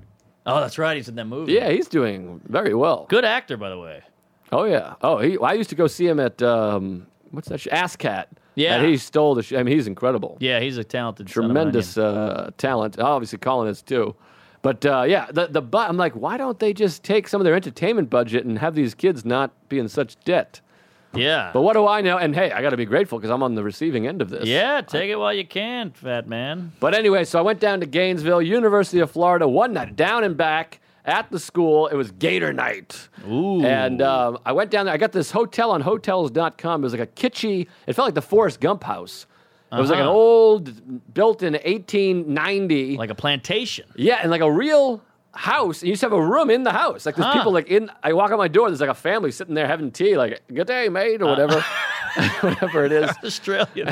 Oh, that's right. He's in that movie. Yeah, he's doing very well. Good actor, by the way. Oh yeah. Oh, he. I used to go see him at um, what's that? Sh- ASCAT. Yeah. And he stole the. Sh- I mean, he's incredible. Yeah, he's a talented, son of an Tremendous uh, talent. Obviously, Colin is too. But uh, yeah, the the. Bu- I'm like, why don't they just take some of their entertainment budget and have these kids not be in such debt? onion. Yeah. But what do I know? And hey, I got to be grateful because I'm on the receiving end of this. Yeah, take it while you can, fat man. But anyway, so I went down to Gainesville, University of Florida, one night, down and back at the school. It was Gator night. Ooh. And um, I went down there. I got this hotel on hotels dot com. It was like a kitschy, it felt like the Forrest Gump house. It was like an Uh-huh. old, built in eighteen ninety. Like a plantation. Yeah, and like a real house. And you just have a room in the house. Like there's Huh. people like in, I walk out my door, there's like a family sitting there having tea, like, good day, mate, or whatever. whatever it is. Australian.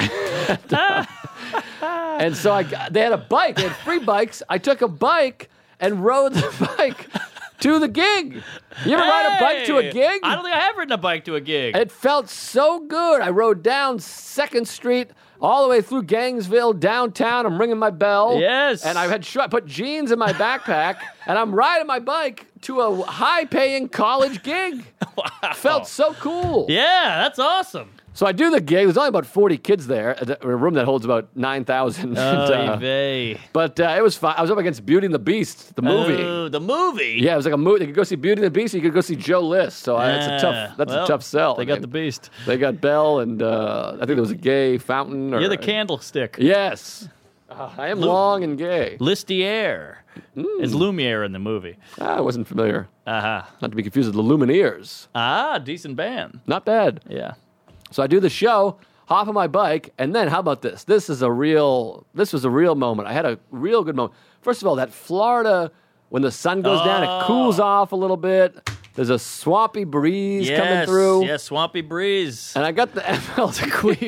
And so I got, they had a bike. They had free bikes. I took a bike and rode the bike to the gig. You ever ride a bike to a Hey! gig? I don't think I have ridden a bike to a gig. It felt so good. I rode down second Street all the way through Gainesville, downtown. I'm ringing my bell. Yes. And I had sh- I put jeans in my backpack, and I'm riding my bike to a high-paying college gig. Wow. Felt so cool. Yeah, that's awesome. So I do the gig. There's only about forty kids there, a a room that holds about nine thousand. Oh, vey. But uh, it was fun. I was up against Beauty and the Beast, the movie. Oh, the movie? Yeah, it was like a movie. You could go see Beauty and the Beast, or you could go see Joe List. So I, it's a Yeah. tough. That's Well, a tough sell. They got the beast. They got Belle, and uh, I think there was a gay fountain. Or, You're the candlestick. Yes, uh, I am long and gay. Listier. Mm. It's Lumiere in the movie. Ah, I wasn't familiar. Uh-huh. Not to be confused with the Lumineers. Ah, decent band. Not bad. Yeah. So I do the show, hop on my bike, and then how about this? This is a real. This was a real moment. I had a real good moment. First of all, that Florida, when the sun goes down, it Oh. cools off a little bit. There's a swampy breeze coming Yes, through. yes, Swampy Breeze. And I got the M L B.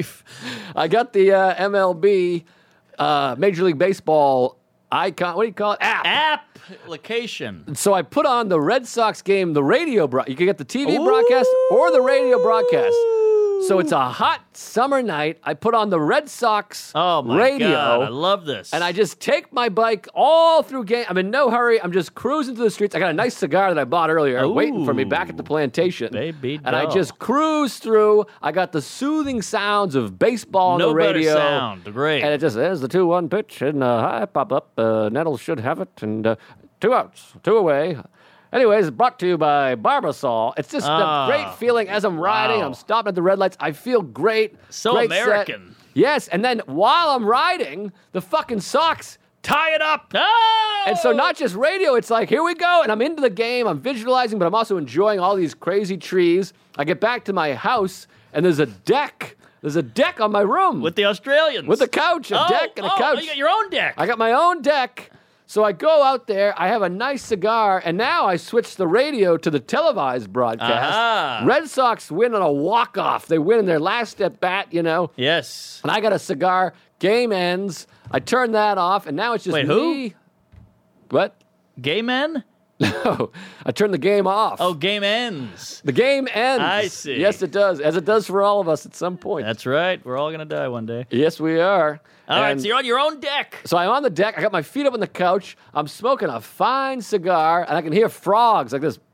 I got the uh, M L B uh, Major League Baseball icon. What do you call it? App. Application. So I put on the Red Sox game, the radio broadcast. You can get the T V broadcast or the radio broadcast. So it's a hot summer night. I put on the Red Sox Oh, my radio. God. I love this. And I just take my bike all through game. I'm in no hurry. I'm just cruising through the streets. I got a nice cigar that I bought earlier Ooh. waiting for me back at the plantation. Baby and I doll. just cruise through. I got the soothing sounds of baseball on No the better radio. sound. Great. And it just, there's the two one pitch, and uh, high pop up. Uh, Nettles should have it, and uh, two outs, two away. Anyways, brought to you by Barbasol. It's just Ah, a great feeling as I'm riding. wow. I'm stopping at the red lights. I feel great. So Great set. American. Yes, and then while I'm riding, the fucking Sox tie it up. Oh! And so not just radio, it's like, here we go. And I'm into the game. I'm visualizing, but I'm also enjoying all these crazy trees. I get back to my house, and there's a deck. There's a deck on my room. With the Australians. With a couch, a oh, deck, and a oh, couch. You got your own deck. I got my own deck. So I go out there, I have a nice cigar, and now I switch the radio to the televised broadcast. Aha. Red Sox win on a walk-off. They win in their last at bat, you know. Yes. And I got a cigar. Game ends. I turn that off, and now it's just Wait, who? me. What? Gay men? No, I turn the game off. Oh, game ends. The game ends. I see. Yes, it does, as it does for all of us at some point. That's right. We're all going to die one day. Yes, we are. All right, And so you're on your own deck. so I'm on the deck. I got my feet up on the couch. I'm smoking a fine cigar, and I can hear frogs like this.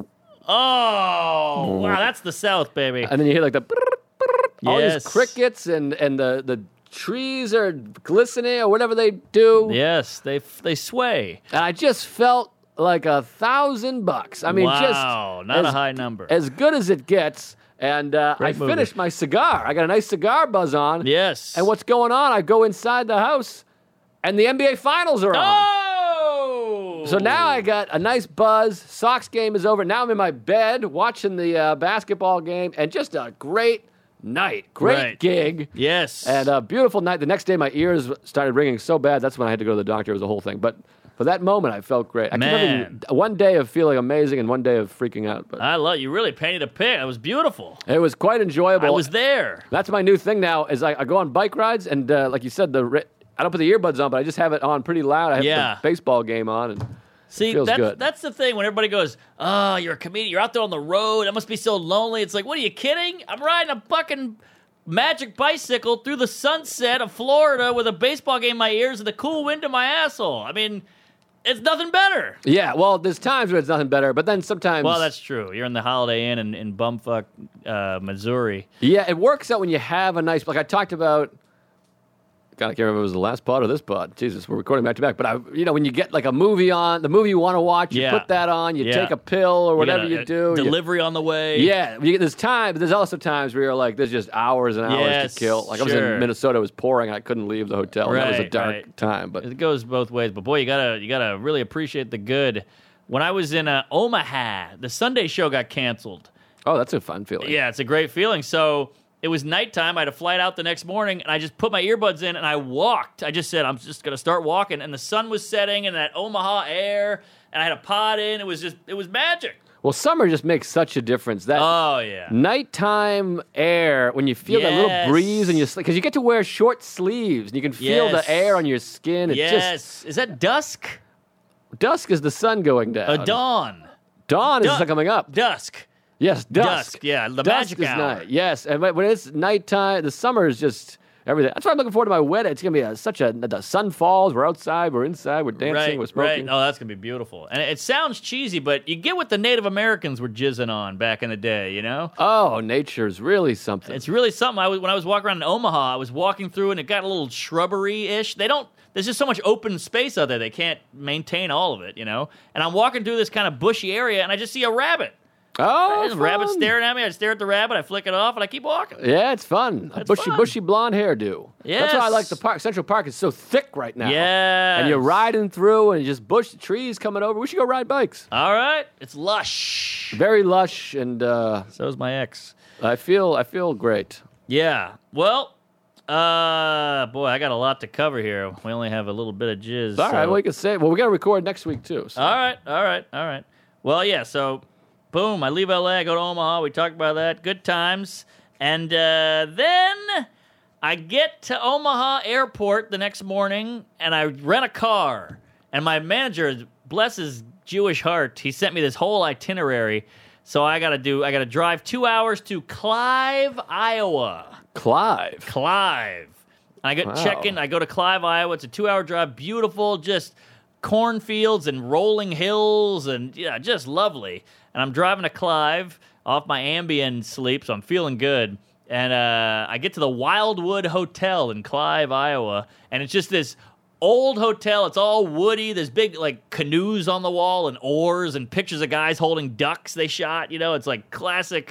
Oh, wow, that's the South, baby. And then you hear like the all Yes. these crickets, and and the the trees are glistening or whatever they do. Yes, they they sway. And I just felt like a thousand bucks. I mean, Wow, just not a as- high number. as good as it gets. And uh, I Great movie. finished my cigar. I got a nice cigar buzz on. Yes. And what's going on? I go inside the house, and the N B A Finals are on. Oh! So now I got a nice buzz. Sox game is over. Now I'm in my bed watching the uh, basketball game, and just a great night. Great Right. gig. Yes. And a beautiful night. The next day, my ears started ringing so bad. That's when I had to go to the doctor. It was a whole thing. But for that moment, I felt great. I kept Man. having one day of feeling amazing and one day of freaking out. But I love you. Really painted a pic. It was beautiful. it was quite enjoyable. I was there. That's my new thing now. Is I, I go on bike rides, and uh, like you said, the ri- I don't put the earbuds on, but I just have it on pretty loud. I have Yeah. the baseball game on, and See, feels that's, good. that's the thing when everybody goes, oh, you're a comedian. You're out there on the road. That must be so lonely. It's like, what are you kidding? I'm riding a fucking magic bicycle through the sunset of Florida with a baseball game in my ears and the cool wind in my asshole. I mean, it's nothing better. Yeah, well, there's times where it's nothing better, but then sometimes... Well, that's true. You're in the Holiday Inn in, in bumfuck uh, Missouri. Yeah, it works out when you have a nice... Like I talked about... God, I can't remember if it was the last pod or this pod. Jesus, we're recording back to back. But, I, you know, when you get like a movie on, the movie you want to watch, you Yeah. put that on, you Yeah. take a pill or whatever you, you, got a, do. a you- Delivery on the way. Yeah, you get there's time, but there's also times where you're like, there's just hours and hours Yes, to kill. Like I was sure. in Minnesota, it was pouring, I couldn't leave the hotel. and that was a Right, dark right. time. But It goes both ways. But, boy, you got to you gotta really appreciate the good. When I was in uh, Omaha, the Sunday show got canceled. oh, that's a fun feeling. Yeah, it's a great feeling. So it was nighttime. I had to flight out the next morning, and I just put my earbuds in, and I walked. I just said, I'm just going to start walking. And the sun was setting, and that Omaha air, and I had a pod in. It was just, it was magic. Well, summer just makes such a difference. That Oh, yeah. nighttime air, when you feel that little Yes. breeze and you because you get to wear short sleeves and you can feel Yes. the air on your skin. It Yes. Is that dusk? just dusk is the sun going down. A dawn. Dawn is Du- the sun coming up. Dusk. Yes, dusk. Dusk, yeah, the dusk magic is hour. night. Yes, and when when it's nighttime, the summer is just everything. That's why I'm looking forward to my wedding. It's gonna be a, such a the sun falls. We're outside. We're inside. We're dancing. Right, we're smoking. right. Oh, that's going to be beautiful. And it sounds cheesy, but you get what the Native Americans were jizzing on back in the day, you know? Oh, nature's really something. It's really something. I was, when I was walking around in Omaha, I was walking through and it got a little shrubbery-ish. They don't, there's just so much open space out there. They can't maintain all of it, you know? And I'm walking through this kind of bushy area and I just see a rabbit. oh, There's a rabbit fun. staring at me. I stare at the rabbit. I flick it off and I keep walking. Yeah, it's fun. A It's bushy, fun. bushy blonde hairdo. That's why I Yes. like the park. Central Park is so thick right now. Yeah. And you're riding through and just bush trees coming over. We should go ride bikes. All right. It's lush. Very lush, and uh, So is my ex. I feel I feel great. Yeah. Well, uh, boy, I got a lot to cover here. We only have a little bit of jizz. All right, so- well, we can say. Well, we got to record next week too. So. All right, all right, all right. Well, yeah, so boom, I leave L A, I go to Omaha. We talked about that. Good times. And uh, then I get to Omaha Airport the next morning and I rent a car. And my manager, bless his Jewish heart, he sent me this whole itinerary. So I got to do, I got to drive two hours to Clive, Iowa. Clive. Clive. And I get Wow. check in. I go to Clive, Iowa. It's a two-hour drive. Beautiful, just cornfields and rolling hills, and yeah, just lovely. And I'm driving to Clive off my Ambien sleep, so I'm feeling good. And uh, I get to the Wildwood Hotel in Clive, Iowa, and it's just this old hotel. It's all woody. There's big like canoes on the wall and oars and pictures of guys holding ducks they shot. You know, it's like classic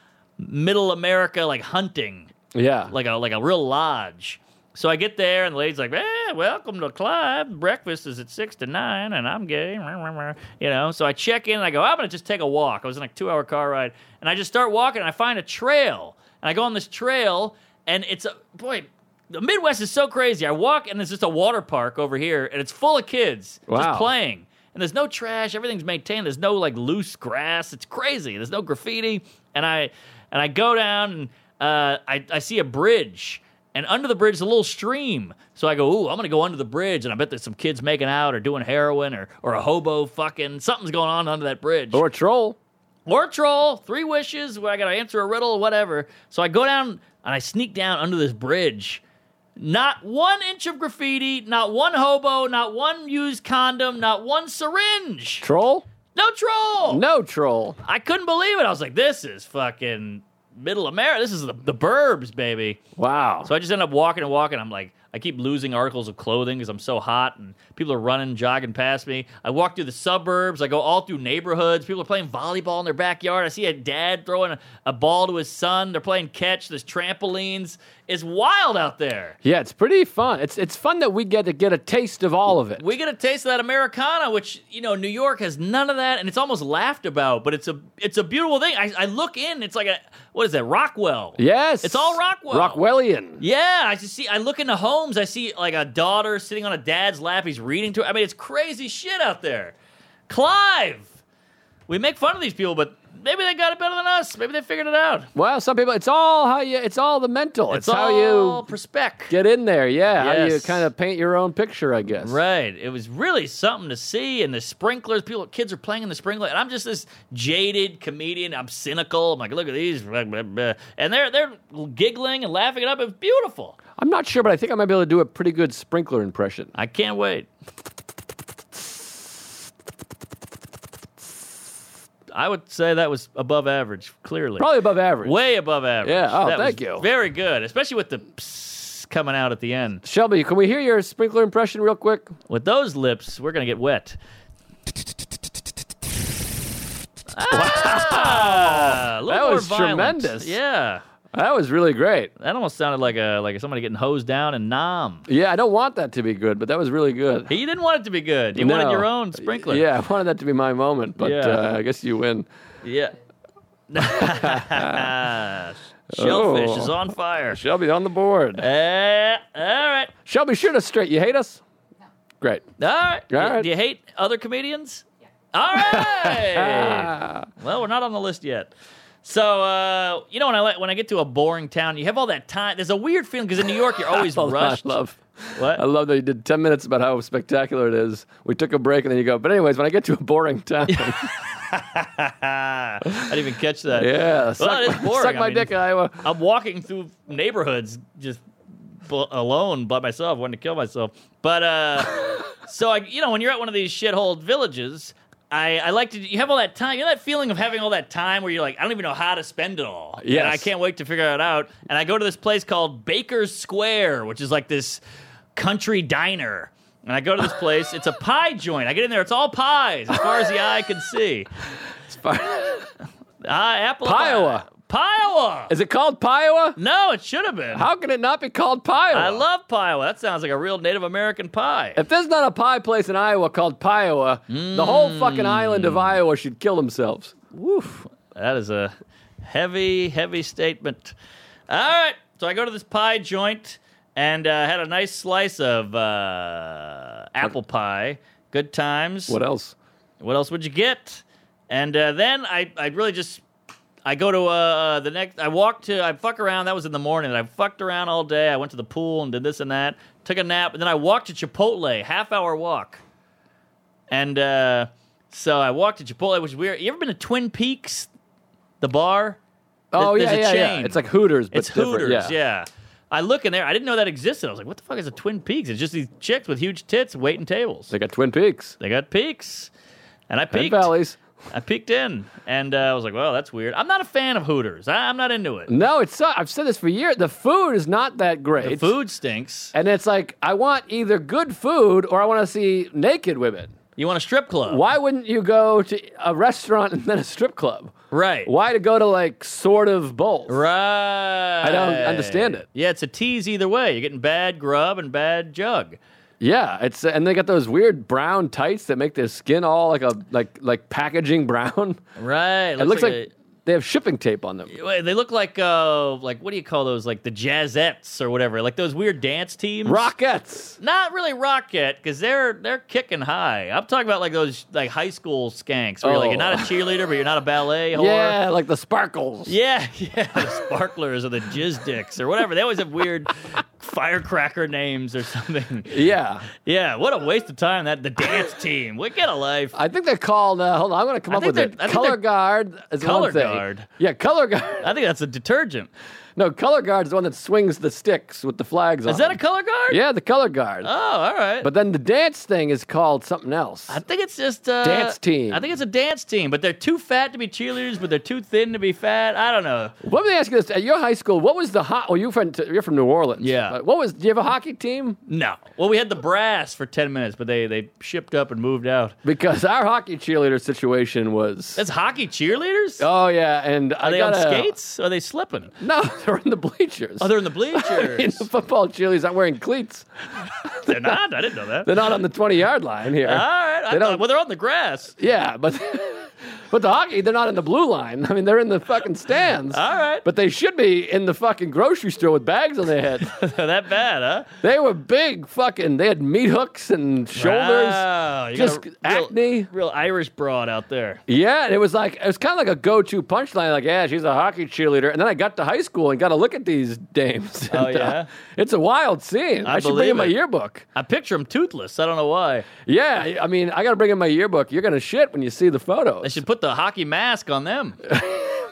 middle America like hunting. Yeah. like a like a real lodge. So I get there, and the lady's like, "Eh, welcome to Clive. Breakfast is at six to nine, and I'm gay." You know, so I check in, and I go, "I'm gonna just take a walk." I was in like a two-hour car ride, and I just start walking, and I find a trail, and I go on this trail, and it's a boy. The Midwest is so crazy. I walk, and there's just a water park over here, and it's full of kids Wow. just playing. And there's no trash. Everything's maintained. There's no like loose grass. It's crazy. There's no graffiti. And I and I go down, and uh, I I see a bridge. And under the bridge is a little stream. So I go, ooh, I'm going to go under the bridge. And I bet there's some kids making out or doing heroin or, or a hobo fucking. Something's going on under that bridge. Or a troll. Or a troll. Three wishes where I got to answer a riddle, whatever. So I go down and I sneak down under this bridge. Not one inch of graffiti, not one hobo, not one used condom, not one syringe. Troll? No troll. No troll. I couldn't believe it. I was like, this is fucking middle America. This is the, the burbs, baby. Wow. So I just end up walking and walking. I'm like, I keep losing articles of clothing because I'm so hot and people are running, jogging past me. I walk through the suburbs. I go all through neighborhoods. People are playing volleyball in their backyard. I see a dad throwing a, a ball to his son. They're playing catch. There's trampolines. It's wild out there. Yeah, it's pretty fun. It's it's fun that we get to get a taste of all of it. We get a taste of that Americana, which, you know, New York has none of that, and it's almost laughed about, but it's a it's a beautiful thing. I, I look in, it's like a, what is that, Rockwell? Yes. It's all Rockwell. Rockwellian. Yeah, I just see, I look into homes, I see like a daughter sitting on a dad's lap, he's reading to her. I mean, it's crazy shit out there. Clive! We make fun of these people, but maybe they got it better than us. Maybe they figured it out. Well, some people, it's all how you, it's all the mental. It's, It's how all you perspec. get in there. Yeah. How you Yes. kind of paint your own picture, I guess. Right. It was really something to see. And the sprinklers, people, kids are playing in the sprinkler. And I'm just this jaded comedian. I'm cynical. I'm like, look at these. And they're they're giggling and laughing it up. It was beautiful. I'm not sure, but I think I might be able to do a pretty good sprinkler impression. I can't wait. I would say that was above average, clearly. Probably above average. Way above average. Yeah, oh, that thank was you. Very good, especially with the psst coming out at the end. Shelby, can we hear your sprinkler impression real quick? With those lips, we're going to get wet. Ah, a little That more was violent. tremendous. Yeah. That was really great. That almost sounded like a like somebody getting hosed down in Nam. Yeah, I don't want that to be good, but that was really good. He didn't want it to be good. You No. wanted your own sprinkler. Yeah, I wanted that to be my moment, but Yeah. uh, I guess you win. Yeah. Shellfish Oh. is on fire. Shelby on the board. Uh, all right. Shelby, shoot us straight. You hate us? No. Great. All right. All right. Do you hate other comedians? Yeah. All right. Well, we're not on the list yet. So, uh, you know, when I let, when I get to a boring town, you have all that time. There's a weird feeling because in New York, you're always Hold on, rushed. I love. What? I love that you did ten minutes about how spectacular it is. We took a break and then you go, but anyways, when I get to a boring town. I didn't even catch that. Yeah, Well, suck, it is my, boring. suck I my mean, dick, Iowa. I'm walking through neighborhoods just b- alone by myself, wanting to kill myself. But uh, so I, you know, when you're at one of these shithole villages, I, I like to. You have all that time. You know that feeling of having all that time where you're like, I don't even know how to spend it all. Yes. And I can't wait to figure it out. And I go to this place called Baker's Square, which is like this country diner. And I go to this place. It's a pie joint. I get in there. It's all pies as far as the eye can see. It's fine. Uh, apple Piowa. Piowa. Is it called Piowa? No, it should have been. How can it not be called Piowa? I love Piowa. That sounds like a real Native American pie. If there's not a pie place in Iowa called Piowa, the whole fucking island of Iowa should kill themselves. Woof. That is a heavy, heavy statement. All right. So I go to this pie joint and uh, had a nice slice of uh, apple pie. Good times. What else? What else would you get? And uh, then I, I really just, I go to uh, the next, I walked to, I fuck around, that was in the morning. I fucked around all day. I went to the pool and did this and that. Took a nap, and then I walked to Chipotle, half hour walk. And uh, so I walked to Chipotle, which is weird. You ever been to Twin Peaks, the bar? Oh, There's yeah, a yeah, yeah. chain. It's like Hooters, but It's different. Hooters, yeah. yeah. I look in there. I didn't know that existed. I was like, what the fuck is a Twin Peaks? It's just these chicks with huge tits waiting tables. They got Twin Peaks They got peaks. And I and peeked. valleys. I peeked in, and uh, I was like, well, that's weird. I'm not a fan of Hooters. I, I'm not into it. No, it's not. I've said this for years. The food is not that great. The food stinks. And it's like, I want either good food or I want to see naked women. You want a strip club. Why wouldn't you go to a restaurant and then a strip club? Right. Why to go to like sort of both? Right. I don't understand it. Yeah, it's a tease either way. You're getting bad grub and bad jug. Yeah, it's and they got those weird brown tights that make their skin all like a like like packaging brown. Right. It looks like, they have shipping tape on them. a- Wait, they look like, uh, like what do you call those? Like the Jazzettes or whatever. Like those weird dance teams. Rockettes. Not really Rocket, because they're they're kicking high. I'm talking about like those like high school skanks where you're like you're not a Oh. cheerleader, but you're not a ballet whore. Yeah, like the sparkles. Yeah, yeah, the sparklers or the jizz dicks or whatever. They always have weird firecracker names or something. Yeah. Yeah, what a waste of time. That the dance team. We get a life. I think they're called, uh, hold on, I'm going to come I up think with it. they're- I think Color they're- guard is Color one thing. guard? Yeah, color guard. I think that's a detergent. No, color guard is the one that swings the sticks with the flags on. Is that a color guard? Yeah, the color guard. Oh, all right. But then the dance thing is called something else. I think it's just uh, Dance team. I think it's a dance team, but they're too fat to be cheerleaders, but they're too thin to be fat. I don't know. Let me ask you this: at your high school, what was the hot? Oh, you're from you're from New Orleans. Yeah. Uh, What was? Do you have a hockey team? No. Well, we had the brass for ten minutes, but they they shipped up and moved out. Because our hockey cheerleader situation was. That's hockey cheerleaders? Oh yeah, and Are I they got on skates? Or are they slipping? No, they're in the bleachers. Oh, they're in the In bleachers. the football cheerleaders aren't wearing cleats. They're not? I didn't know that. They're not on the twenty-yard line here. All right. I They thought, don't- well, they're on the grass. Yeah, but but the hockey, they're not in the blue line. I mean, they're in the fucking stands. All right. But they should be in the fucking grocery store with bags on their head. They're that bad, huh? They were big fucking, they had meat hooks and shoulders. Wow, you just got a real, acne. Real Irish broad out there. Yeah, and it was like, it was kind of like a go-to punchline, like, yeah, she's a hockey cheerleader. And then I got to high school and got to look at these dames. Oh, And, uh, yeah? it's a wild scene. I I, should bring believe in my it. yearbook. I picture them toothless. I don't know why. Yeah, I mean, I got to bring in my yearbook. You're going to shit when you see the photos. They should put the hockey mask on them.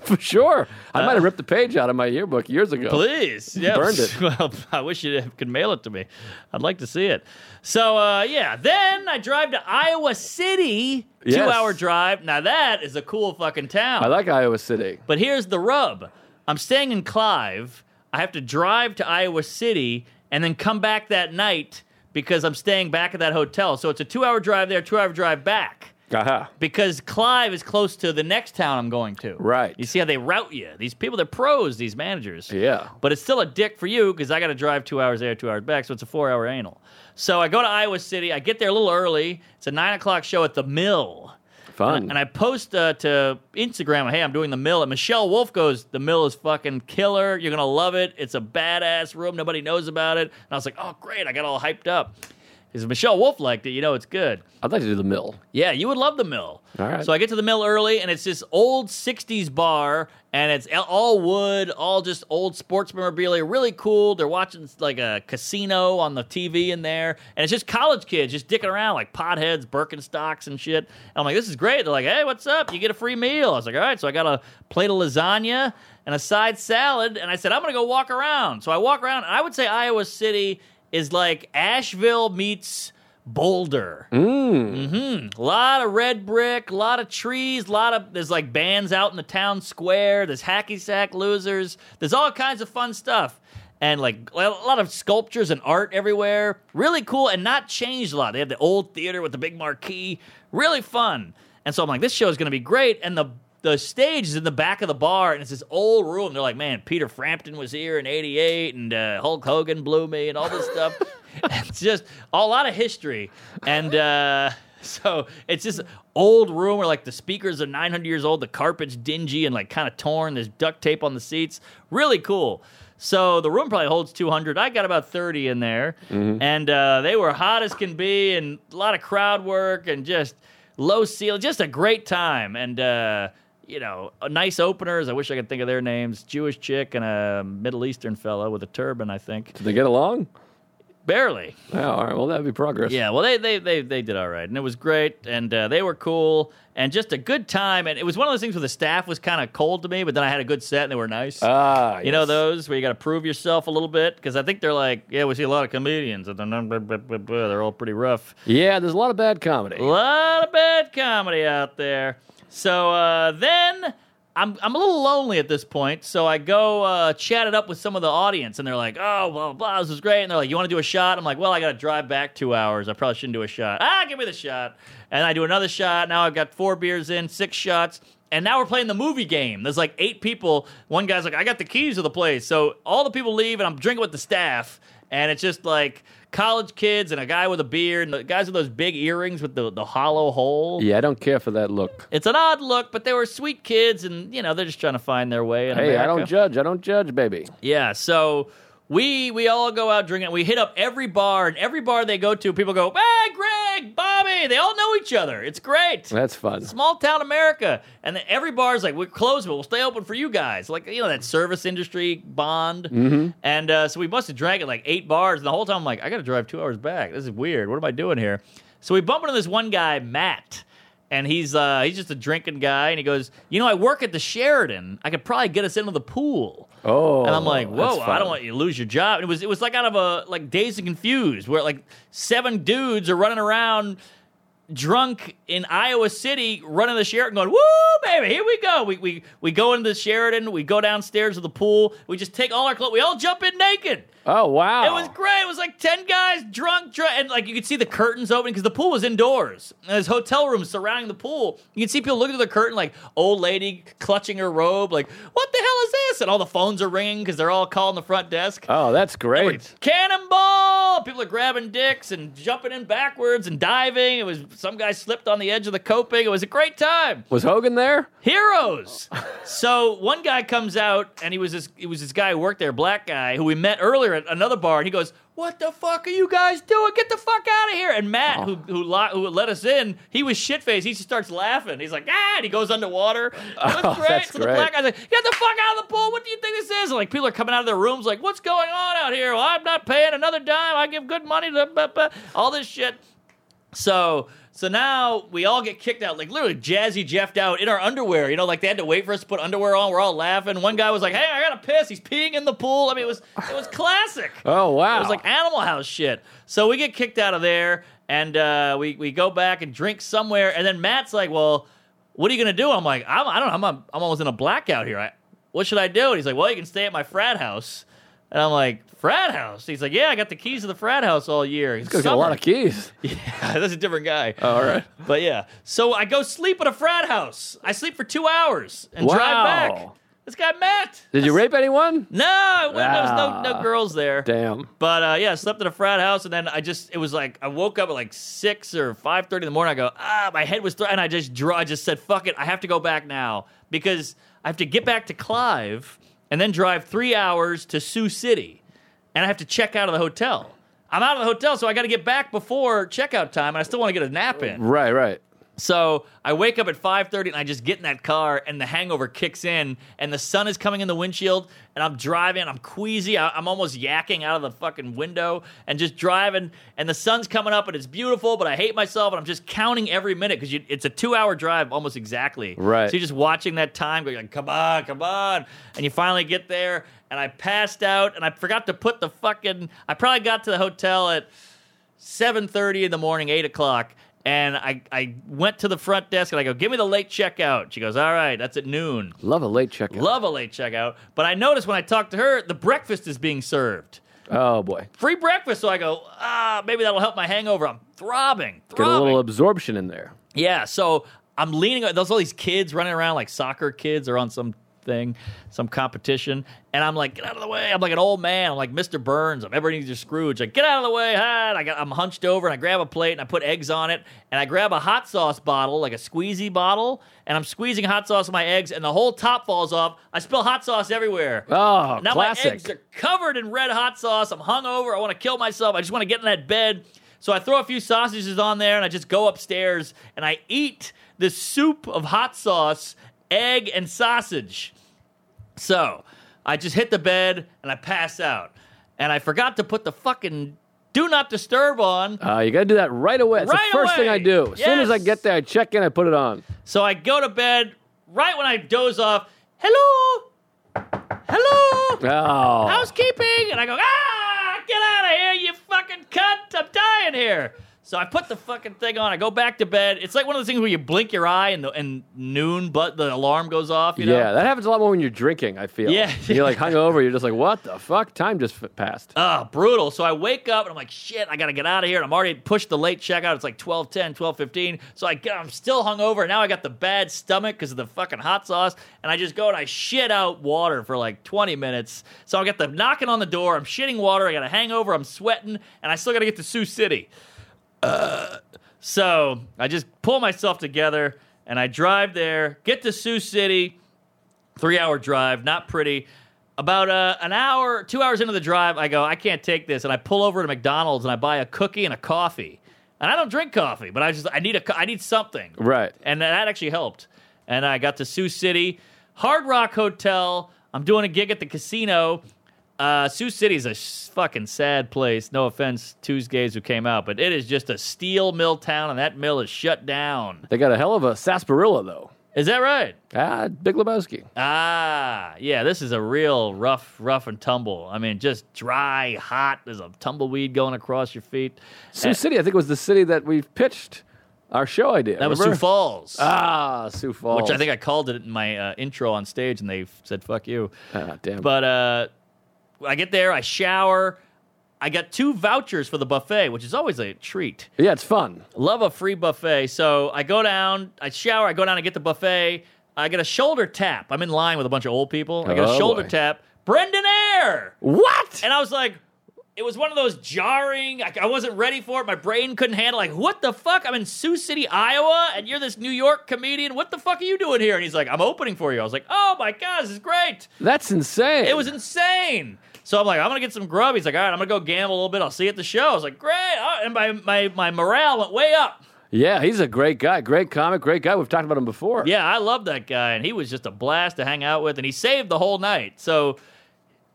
For sure. I might have ripped the page out of my yearbook years ago. Please. Yeah. Burned it. Well, I wish you could mail it to me. I'd like to see it. So, uh, yeah. Then I drive to Iowa City, Yes. two-hour drive. Now, that is a cool fucking town. I like Iowa City. But here's the rub. I'm staying in Clive. I have to drive to Iowa City and then come back that night because I'm staying back at that hotel. So it's a two-hour drive there, two-hour drive back. Aha. Because Clive is close to the next town I'm going to. Right. You see how they route you. These people, they're pros, these managers. Yeah. But it's still a dick for you because I got to drive two hours there, two hours back, so it's a four-hour anal. So I go to Iowa City. I get there a little early. It's a nine o'clock show at the Mill. Fun. And I post uh, to Instagram, hey, I'm doing the Mill. And Michelle Wolf goes, the Mill is fucking killer. You're going to love it. It's a badass room. Nobody knows about it. And I was like, oh, great. I got all hyped up. Because Michelle Wolf liked it, you know it's good. I'd like to do the Mill. Yeah, you would love the Mill. All right. So I get to the Mill early, and it's this old sixties bar, and it's all wood, all just old sports memorabilia. Really cool. They're watching like a casino on the T V in there, and it's just college kids just dicking around like potheads, Birkenstocks, and shit. And I'm like, this is great. They're like, hey, what's up? You get a free meal. I was like, all right. So I got a plate of lasagna and a side salad, and I said, I'm going to go walk around. So I walk around, and I would say Iowa City is like Asheville meets Boulder. Mm. Mm-hmm. A lot of red brick, a lot of trees, a lot of, there's like bands out in the town square, there's hacky sack losers, there's all kinds of fun stuff. And like a lot of sculptures and art everywhere. Really cool and not changed a lot. They have the old theater with the big marquee. Really fun. And so I'm like, this show is going to be great. And the The stage is in the back of the bar, and it's this old room. They're like, man, Peter Frampton was here in eighty-eight, and uh, Hulk Hogan blew me, and all this stuff. It's just a lot of history. And uh, so it's this old room where, like, the speakers are nine hundred years old. The carpet's dingy and, like, kind of torn. There's duct tape on the seats. Really cool. So the room probably holds two hundred. I got about thirty in there. Mm-hmm. And uh, they were hot as can be, and a lot of crowd work, and just low ceiling. Just a great time. And, uh... you know, nice openers. I wish I could think of their names. Jewish chick and a Middle Eastern fella with a turban, I think. Did they get along? Barely. Oh, all right. Well, that'd be progress. Yeah, well, they they they, they did all right. And it was great. And uh, they were cool. And just a good time. And it was one of those things where the staff was kind of cold to me, but then I had a good set and they were nice. Ah, You know those where you got to prove yourself a little bit? Because I think they're like, yeah, we see a lot of comedians. And they're, they're all pretty rough. Yeah, there's a lot of bad comedy. A lot of bad comedy out there. So uh, then I'm I'm a little lonely at this point, so I go uh, chat it up with some of the audience, and they're like, oh, blah, blah, this is great. And they're like, you want to do a shot? I'm like, well, I got to drive back two hours. I probably shouldn't do a shot. Ah, give me the shot. And I do another shot. Now I've got four beers in, six shots. And now we're playing the movie game. There's like eight people. One guy's like, I got the keys to the place. So all the people leave, and I'm drinking with the staff. And it's just like college kids and a guy with a beard and the guys with those big earrings with the, the hollow hole. Yeah, I don't care for that look. It's an odd look, but they were sweet kids, and, you know, they're just trying to find their way in Hey, America. I don't judge. I don't judge, baby. Yeah, so we we all go out drinking. We hit up every bar, and every bar they go to, people go, hey, Greg, Bobby. They all know each other. It's great. That's fun. Small town America. And then every bar's like, we're closed, but we'll stay open for you guys. Like, you know, that service industry bond. Mm-hmm. And uh, so we must have drank at like eight bars. And the whole time I'm like, I got to drive two hours back. This is weird. What am I doing here? So we bump into this one guy, Matt. And he's uh, he's just a drinking guy. And he goes, you know, I work at the Sheridan. I could probably get us into the pool. Oh, And I'm like, whoa, that's I don't fun. want you to lose your job. And it was it was like out of a like Dazed and Confused, where like seven dudes are running around drunk in Iowa City, running the Sheridan, going, woo, baby, here we go. We we we go into the Sheridan, we go downstairs to the pool, we just take all our clothes, we all jump in naked. Oh, wow. It was great. It was like ten guys drunk, drunk, and like you could see the curtains open because the pool was indoors. And there's hotel rooms surrounding the pool. You can see people looking through the curtain, like old lady clutching her robe, like, what the hell is this? And all the phones are ringing because they're all calling the front desk. Oh, that's great. Cannonball! People are grabbing dicks and jumping in backwards and diving. It was some guy slipped on the edge of the coping. It was a great time. Was Hogan there? Heroes. So one guy comes out, and he was this he was this guy who worked there, black guy, who we met earlier at another bar, and he goes, what the fuck are you guys doing? Get the fuck out of here. And Matt, who who, li- who let us in, he was shit-faced. He just starts laughing. He's like, ah, and he goes underwater. It was Oh, great. that's so the great. black guy's like, get the fuck out of the pool. What do you think this is? And like people are coming out of their rooms like, what's going on out here? Well, I'm not paying another dime. I give good money to blah, blah, all this shit. So so now we all get kicked out, like literally Jazzy Jeffed out in our underwear. You know, like they had to wait for us to put underwear on. We're all laughing. One guy was like, "Hey, I gotta piss." He's peeing in the pool. I mean, it was it was classic. Oh, wow. It was like Animal House shit. So we get kicked out of there, and uh, we we go back and drink somewhere. And then Matt's like, "Well, what are you gonna do?" I'm like, I'm, "I don't know. I'm a, I'm almost in a blackout here. I, what should I do?" And he's like, "Well, you can stay at my frat house." And I'm like, "Frat house?" He's like, "Yeah, I got the keys to the frat house all year." He's He's got a lot of keys. Yeah, that's a different guy. Oh, all right. But yeah, so I go sleep at a frat house. I sleep for two hours and Wow. drive back. This guy Matt. Did you rape anyone? No, I went, there was Ah. no no girls there. Damn. But uh, yeah, I slept at a frat house, and then I just it was like I woke up at like six or five thirty in the morning. I go, ah, my head was, th-, and I just draw. I just said, fuck it, I have to go back now because I have to get back to Clive and then drive three hours to Sioux City, and I have to check out of the hotel. I'm out of the hotel, so I got to get back before checkout time, and I still want to get a nap in. Right, right. So I wake up at five thirty and I just get in that car and the hangover kicks in and the sun is coming in the windshield and I'm driving, I'm queasy, I- I'm almost yakking out of the fucking window and just driving and the sun's coming up and it's beautiful, but I hate myself and I'm just counting every minute because it's a two-hour drive almost exactly. Right. So you're just watching that time going like, come on, come on. And you finally get there and I passed out and I forgot to put the fucking, I probably got to the hotel at seven thirty in the morning, eight o'clock. And I, I went to the front desk and I go, give me the late checkout. She goes, all right, that's at noon. Love a late checkout. Love a late checkout. But I noticed when I talked to her, the breakfast is being served. Oh, boy. Free breakfast. So I go, ah, maybe that'll help my hangover. I'm throbbing, Get throbbing. a little absorption in there. Yeah, so I'm leaning. There's all these kids running around like soccer kids or on some thing, some competition, and I'm like, get out of the way. I'm like an old man. I'm like Mister Burns. I'm Ebenezer Scrooge. Like, get out of the way. Ah, and I got, I'm hunched over, and I grab a plate, and I put eggs on it, and I grab a hot sauce bottle, like a squeezy bottle, and I'm squeezing hot sauce on my eggs, and the whole top falls off. I spill hot sauce everywhere. Oh, now classic. my eggs are covered in red hot sauce. I'm hungover. I want to kill myself. I just want to get in that bed. So I throw a few sausages on there, and I just go upstairs, and I eat this soup of hot sauce, egg, and sausage. So I just hit the bed, and I pass out. And I forgot to put the fucking do not disturb on. Uh, you got to do that right away. It's Right the first away. thing I do. As soon as I Yes. get there, I check in, I put it on. So I go to bed. Right when I doze off, hello, hello, Oh. housekeeping. And I go, ah, get out of here, you fucking cunt. I'm dying here. So I put the fucking thing on. I go back to bed. It's like one of those things where you blink your eye and, the, and noon, but the alarm goes off. You know? Yeah, that happens a lot more when you're drinking, I feel. Yeah. When you're like hungover, you're just like, what the fuck? Time just f- passed. Ah, brutal. So I wake up and I'm like, shit, I gotta get out of here. And I'm already pushed the late checkout. It's like twelve ten, twelve fifteen. So I get, I'm still hungover. Now I got the bad stomach because of the fucking hot sauce. And I just go and I shit out water for like twenty minutes. So I got the knocking on the door. I'm shitting water. I got a hangover. I'm sweating. And I still gotta get to Sioux City. Uh, so I just pull myself together and I drive there, get to Sioux City, three hour drive, not pretty. About uh, an hour, two hours into the drive, I go, I can't take this. And I pull over to McDonald's and I buy a cookie and a coffee. And I don't drink coffee, but I just, I need a, co- I need something. Right. And that actually helped. And I got to Sioux City, Hard Rock Hotel. I'm doing a gig at the casino. Uh, Sioux City is a sh- fucking sad place. No offense, Tuesdays who came out, but it is just a steel mill town, and that mill is shut down. They got a hell of a sarsaparilla, though. Is that right? Ah, Big Lebowski. Ah, yeah, this is a real rough, rough and tumble. I mean, just dry, hot. There's a tumbleweed going across your feet. Sioux Uh, City, I think, was the city that we pitched our show idea. That was remember? Sioux Falls. Ah, Sioux Falls. Which I think I called it in my uh, intro on stage, and they f- said, fuck you. Ah, damn. But uh, I get there, I shower. I got two vouchers for the buffet, which is always a treat. yeah, it's fun. Love a free buffet. So I go down, I shower, I go down and get the buffet. I get a shoulder tap. I'm in line with a bunch of old people. I get a Oh, shoulder boy. tap. Brendan Air! What? And I was like, it was one of those jarring, I, I wasn't ready for it. My brain couldn't handle like, what the fuck? I'm in Sioux City, Iowa, and you're this New York comedian. What the fuck are you doing here? And he's like, I'm opening for you. I was like, oh my God, this is great. That's insane. It was insane. So I'm like, I'm going to get some grub. He's like, all right, I'm going to go gamble a little bit. I'll see you at the show. I was like, great. Oh, and my, my, my morale went way up. Yeah, he's a great guy. Great comic, great guy. We've talked about him before. Yeah, I love that guy. And he was just a blast to hang out with. And he saved the whole night. So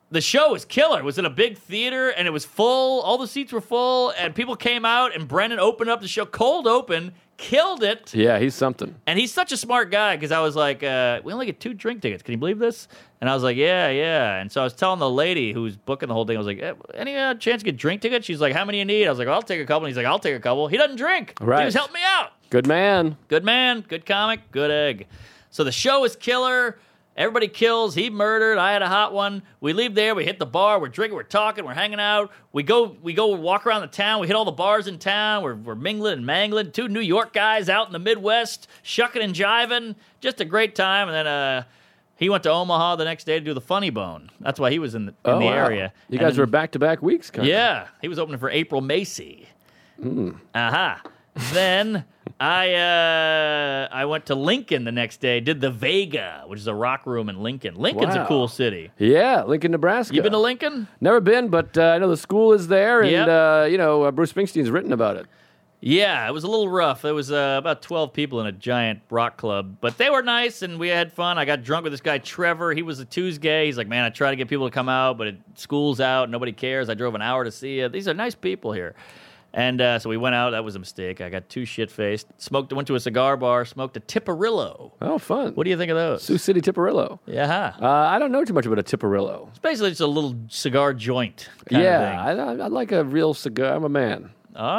the show was killer. It was in a big theater, and it was full. All the seats were full, and people came out, and Brennan opened up the show cold open, killed it. Yeah, he's something. And he's such a smart guy because I was like, uh, we only get two drink tickets. Can you believe this? And I was like, yeah, yeah. And so I was telling the lady who was booking the whole thing, I was like, eh, any uh, chance to get drink tickets? She's like, how many you need? I was like, well, I'll take a couple. And he's like, I'll take a couple. He doesn't drink. Right. He was helping me out. Good man. Good man, good comic, good egg. So the show is killer. Everybody kills. He murdered. I had a hot one. We leave there. We hit the bar. We're drinking. We're talking. We're hanging out. We go. We go walk around the town. We hit all the bars in town. We're, we're mingling and mangling. Two New York guys out in the Midwest, shucking and jiving. Just a great time. And then uh, he went to Omaha the next day to do the Funny Bone. That's why he was in the, in Oh, the wow. area. You And guys then- were back-to-back weeks, kind of. Yeah, he was opening for April Macy. Aha. Then I uh, I went to Lincoln the next day. Did the Vega, which is a rock room in Lincoln. Lincoln's Wow. a cool city. Yeah, Lincoln, Nebraska. You been to Lincoln? Never been, but uh, I know the school is there, and Yep. uh, you know uh, Bruce Springsteen's written about it. Yeah, it was a little rough. There was uh, about twelve people in a giant rock club, but they were nice and we had fun. I got drunk with this guy Trevor. He was a Tuesday. He's like, man, I try to get people to come out, but it, school's out. Nobody cares. I drove an hour to see you. These are nice people here. And uh, so we went out. That was a mistake. I got too shit-faced. Smoked. Went to a cigar bar. Smoked a Tiparillo. Oh, fun. What do you think of those? Sioux City Tiparillo. Yeah. Uh, I don't know too much about a Tiparillo. It's basically just a little cigar joint. Kind Yeah, Of thing. I, I, I like a real cigar. I'm a man.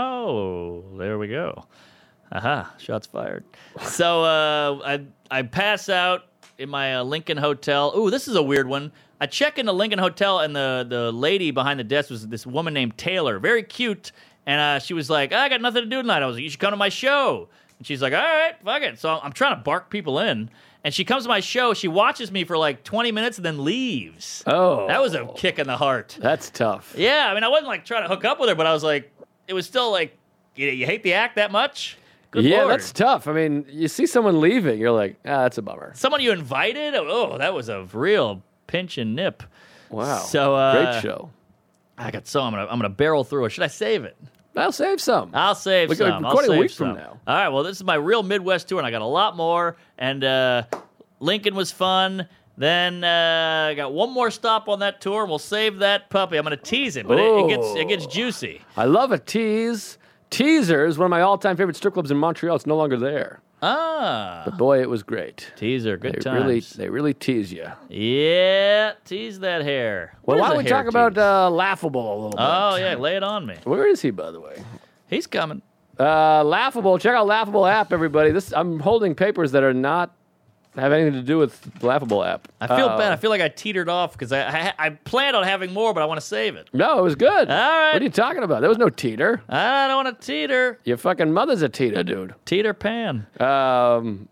Oh, there we go. Aha, shots fired. So uh, I I pass out in my uh, Lincoln Hotel. Ooh, this is a weird one. I check into Lincoln Hotel, and the, the lady behind the desk was this woman named Taylor. Very cute. And uh, she was like, I got nothing to do tonight. I was like, you should come to my show. And she's like, all right, fuck it. So I'm trying to bark people in. And she comes to my show. She watches me for like twenty minutes and then leaves. Oh. That was a kick in the heart. That's tough. Yeah, I mean, I wasn't like trying to hook up with her, but I was like, it was still like, you, you hate the act that much? Good yeah, Lord. that's tough. I mean, you see someone leaving, you're like, ah, that's a bummer. Someone you invited? Oh, that was a real pinch and nip. Wow. So, uh, Great show. I got so I'm gonna I'm gonna barrel through it. Should I save it? I'll save some. I'll save We got- some. I'll recording a save week from some. now. All right. Well, this is my real Midwest tour, and I got a lot more. And uh, Lincoln was fun. Then uh, I got one more stop on that tour, and we'll save that puppy. I'm gonna tease it, but it, it gets it gets juicy. I love a tease. Teasers, one of my all-time favorite strip clubs in Montreal. It's no longer there. Ah, But boy, it was great. teaser, good They times. really, they really tease you. Yeah, tease that hair. Well, What why is don't a we hair talk about tease? uh, Laughable a little bit? Oh yeah, lay it on me. Where is he, by the way? He's coming. Uh, Laughable. Check out Laughable app, everybody. This I'm holding papers that are not have anything to do with the Laughable app. I feel Uh, bad. I feel like I teetered off because I, I I planned on having more, but I want to save it. No, it was good. All right. What are you talking about? There was no teeter. I don't want to teeter. Your fucking mother's a teeter, dude. Teeter pan. Um,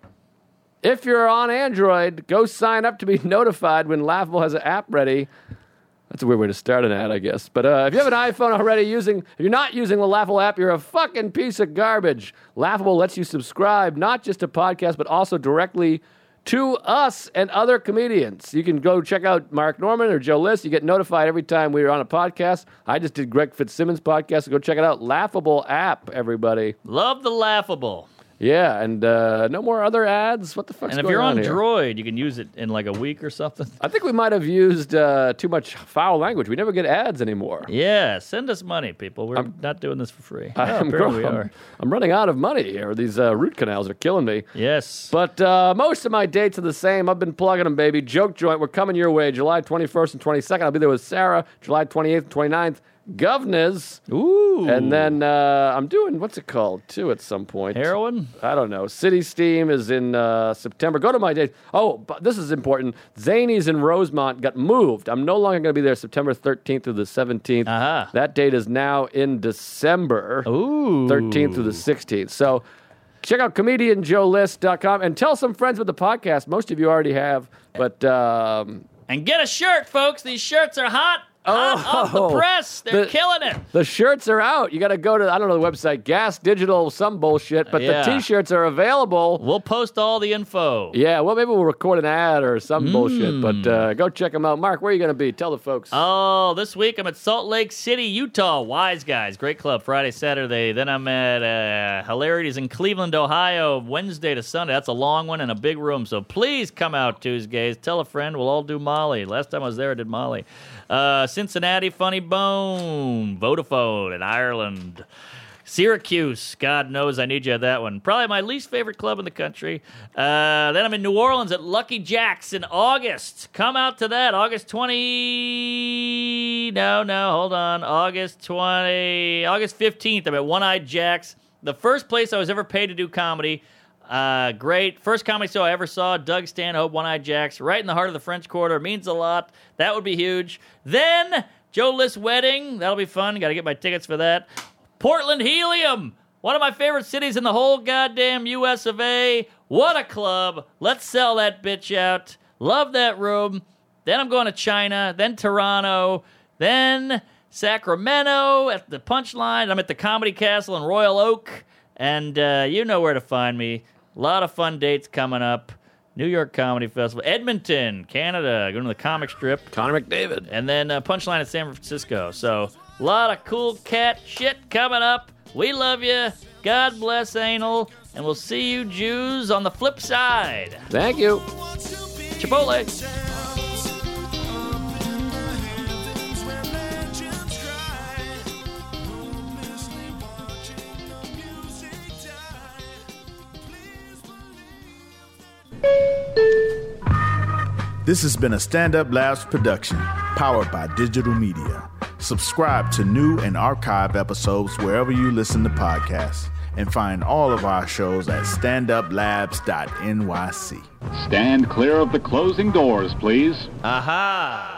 if you're on Android, go sign up to be notified when Laughable has an app ready. That's a weird way to start an ad, I guess. But uh, if you have an iPhone already using, if you're not using the Laughable app, you're a fucking piece of garbage. Laughable lets you subscribe not just to podcasts, but also directly to us and other comedians. You can go check out Mark Norman or Joe List. You get notified every time we're on a podcast. I just did Greg Fitzsimmons' podcast, so go check it out. Laughable app, everybody. Love the laughable. Yeah, and uh, no more other ads. What the fuck's And if going you're on here? Droid, you can use it in like a week or something. I think we might have used uh, too much foul language. We never get ads anymore. Yeah, send us money, people. We're not doing this for free. Oh, I'm, apparently we I'm- are. I'm running out of money here. These uh, root canals are killing me. Yes. But uh, most of my dates are the same. I've been plugging them, baby. Joke Joint, we're coming your way. July twenty-first and twenty-second. I'll be there with Sarah. July twenty-eighth and twenty-ninth. Governors. Ooh. And then uh, I'm doing, what's it called, too, at some point? Heroin? I don't know. City Steam is in uh, September. Go to my date. Oh, but this is important. Zany's in Rosemont got moved. I'm no longer going to be there September thirteenth through the seventeenth. Uh-huh. That date is now in December. Ooh. thirteenth through the sixteenth. So check out comedian joe list dot com and tell some friends with the podcast. Most of you already have. But um, And get a shirt, folks. These shirts are hot. Hot off the Oh, press. They're the- killing it. The shirts are out. You got to go to, I don't know the website, Gas Digital, some bullshit, but Yeah. the T-shirts are available. We'll post all the info. Yeah, well, maybe we'll record an ad or some bullshit, but uh, go check them out. Mark, where are you going to be? Tell the folks. Oh, this week I'm at Salt Lake City, Utah. Wise Guys, great club. Friday, Saturday. Then I'm at uh, Hilarities in Cleveland, Ohio, Wednesday to Sunday. That's a long one and a big room. So please come out Tuesdays. Tell a friend. We'll all do Molly. Last time I was there, I did Molly. Uh, Cincinnati, Funny Bone, Vodafone in Ireland. Syracuse, God knows I need you at that one. Probably my least favorite club in the country. Uh, then I'm in New Orleans at Lucky Jack's in August. Come out to that. August twentieth. No, no, hold on. August twentieth. August fifteenth, I'm at One-Eyed Jack's. The first place I was ever paid to do comedy. Uh, great. First comedy show I ever saw. Doug Stanhope, One-Eyed Jack's. Right in the heart of the French Quarter. Means a lot. That would be huge. Then, Joe List's wedding. That'll be fun. Got to get my tickets for that. Portland Helium, one of my favorite cities in the whole goddamn U S of A. What a club. Let's sell that bitch out. Love that room. Then I'm going to China, then Toronto, then Sacramento at the Punchline. I'm at the Comedy Castle in Royal Oak, and uh, you know where to find me. A lot of fun dates coming up. New York Comedy Festival, Edmonton, Canada, going to the comic strip. Connor McDavid. And then uh, Punchline at San Francisco. So, a lot of cool cat shit coming up. We love you. God bless anal. And we'll see you Jews on the flip side. Thank you. Chipotle. This has been a Stand Up Labs production, powered by digital media. Subscribe to new and archive episodes wherever you listen to podcasts, and find all of our shows at stand up labs dot n y c. Stand clear of the closing doors, please. Aha.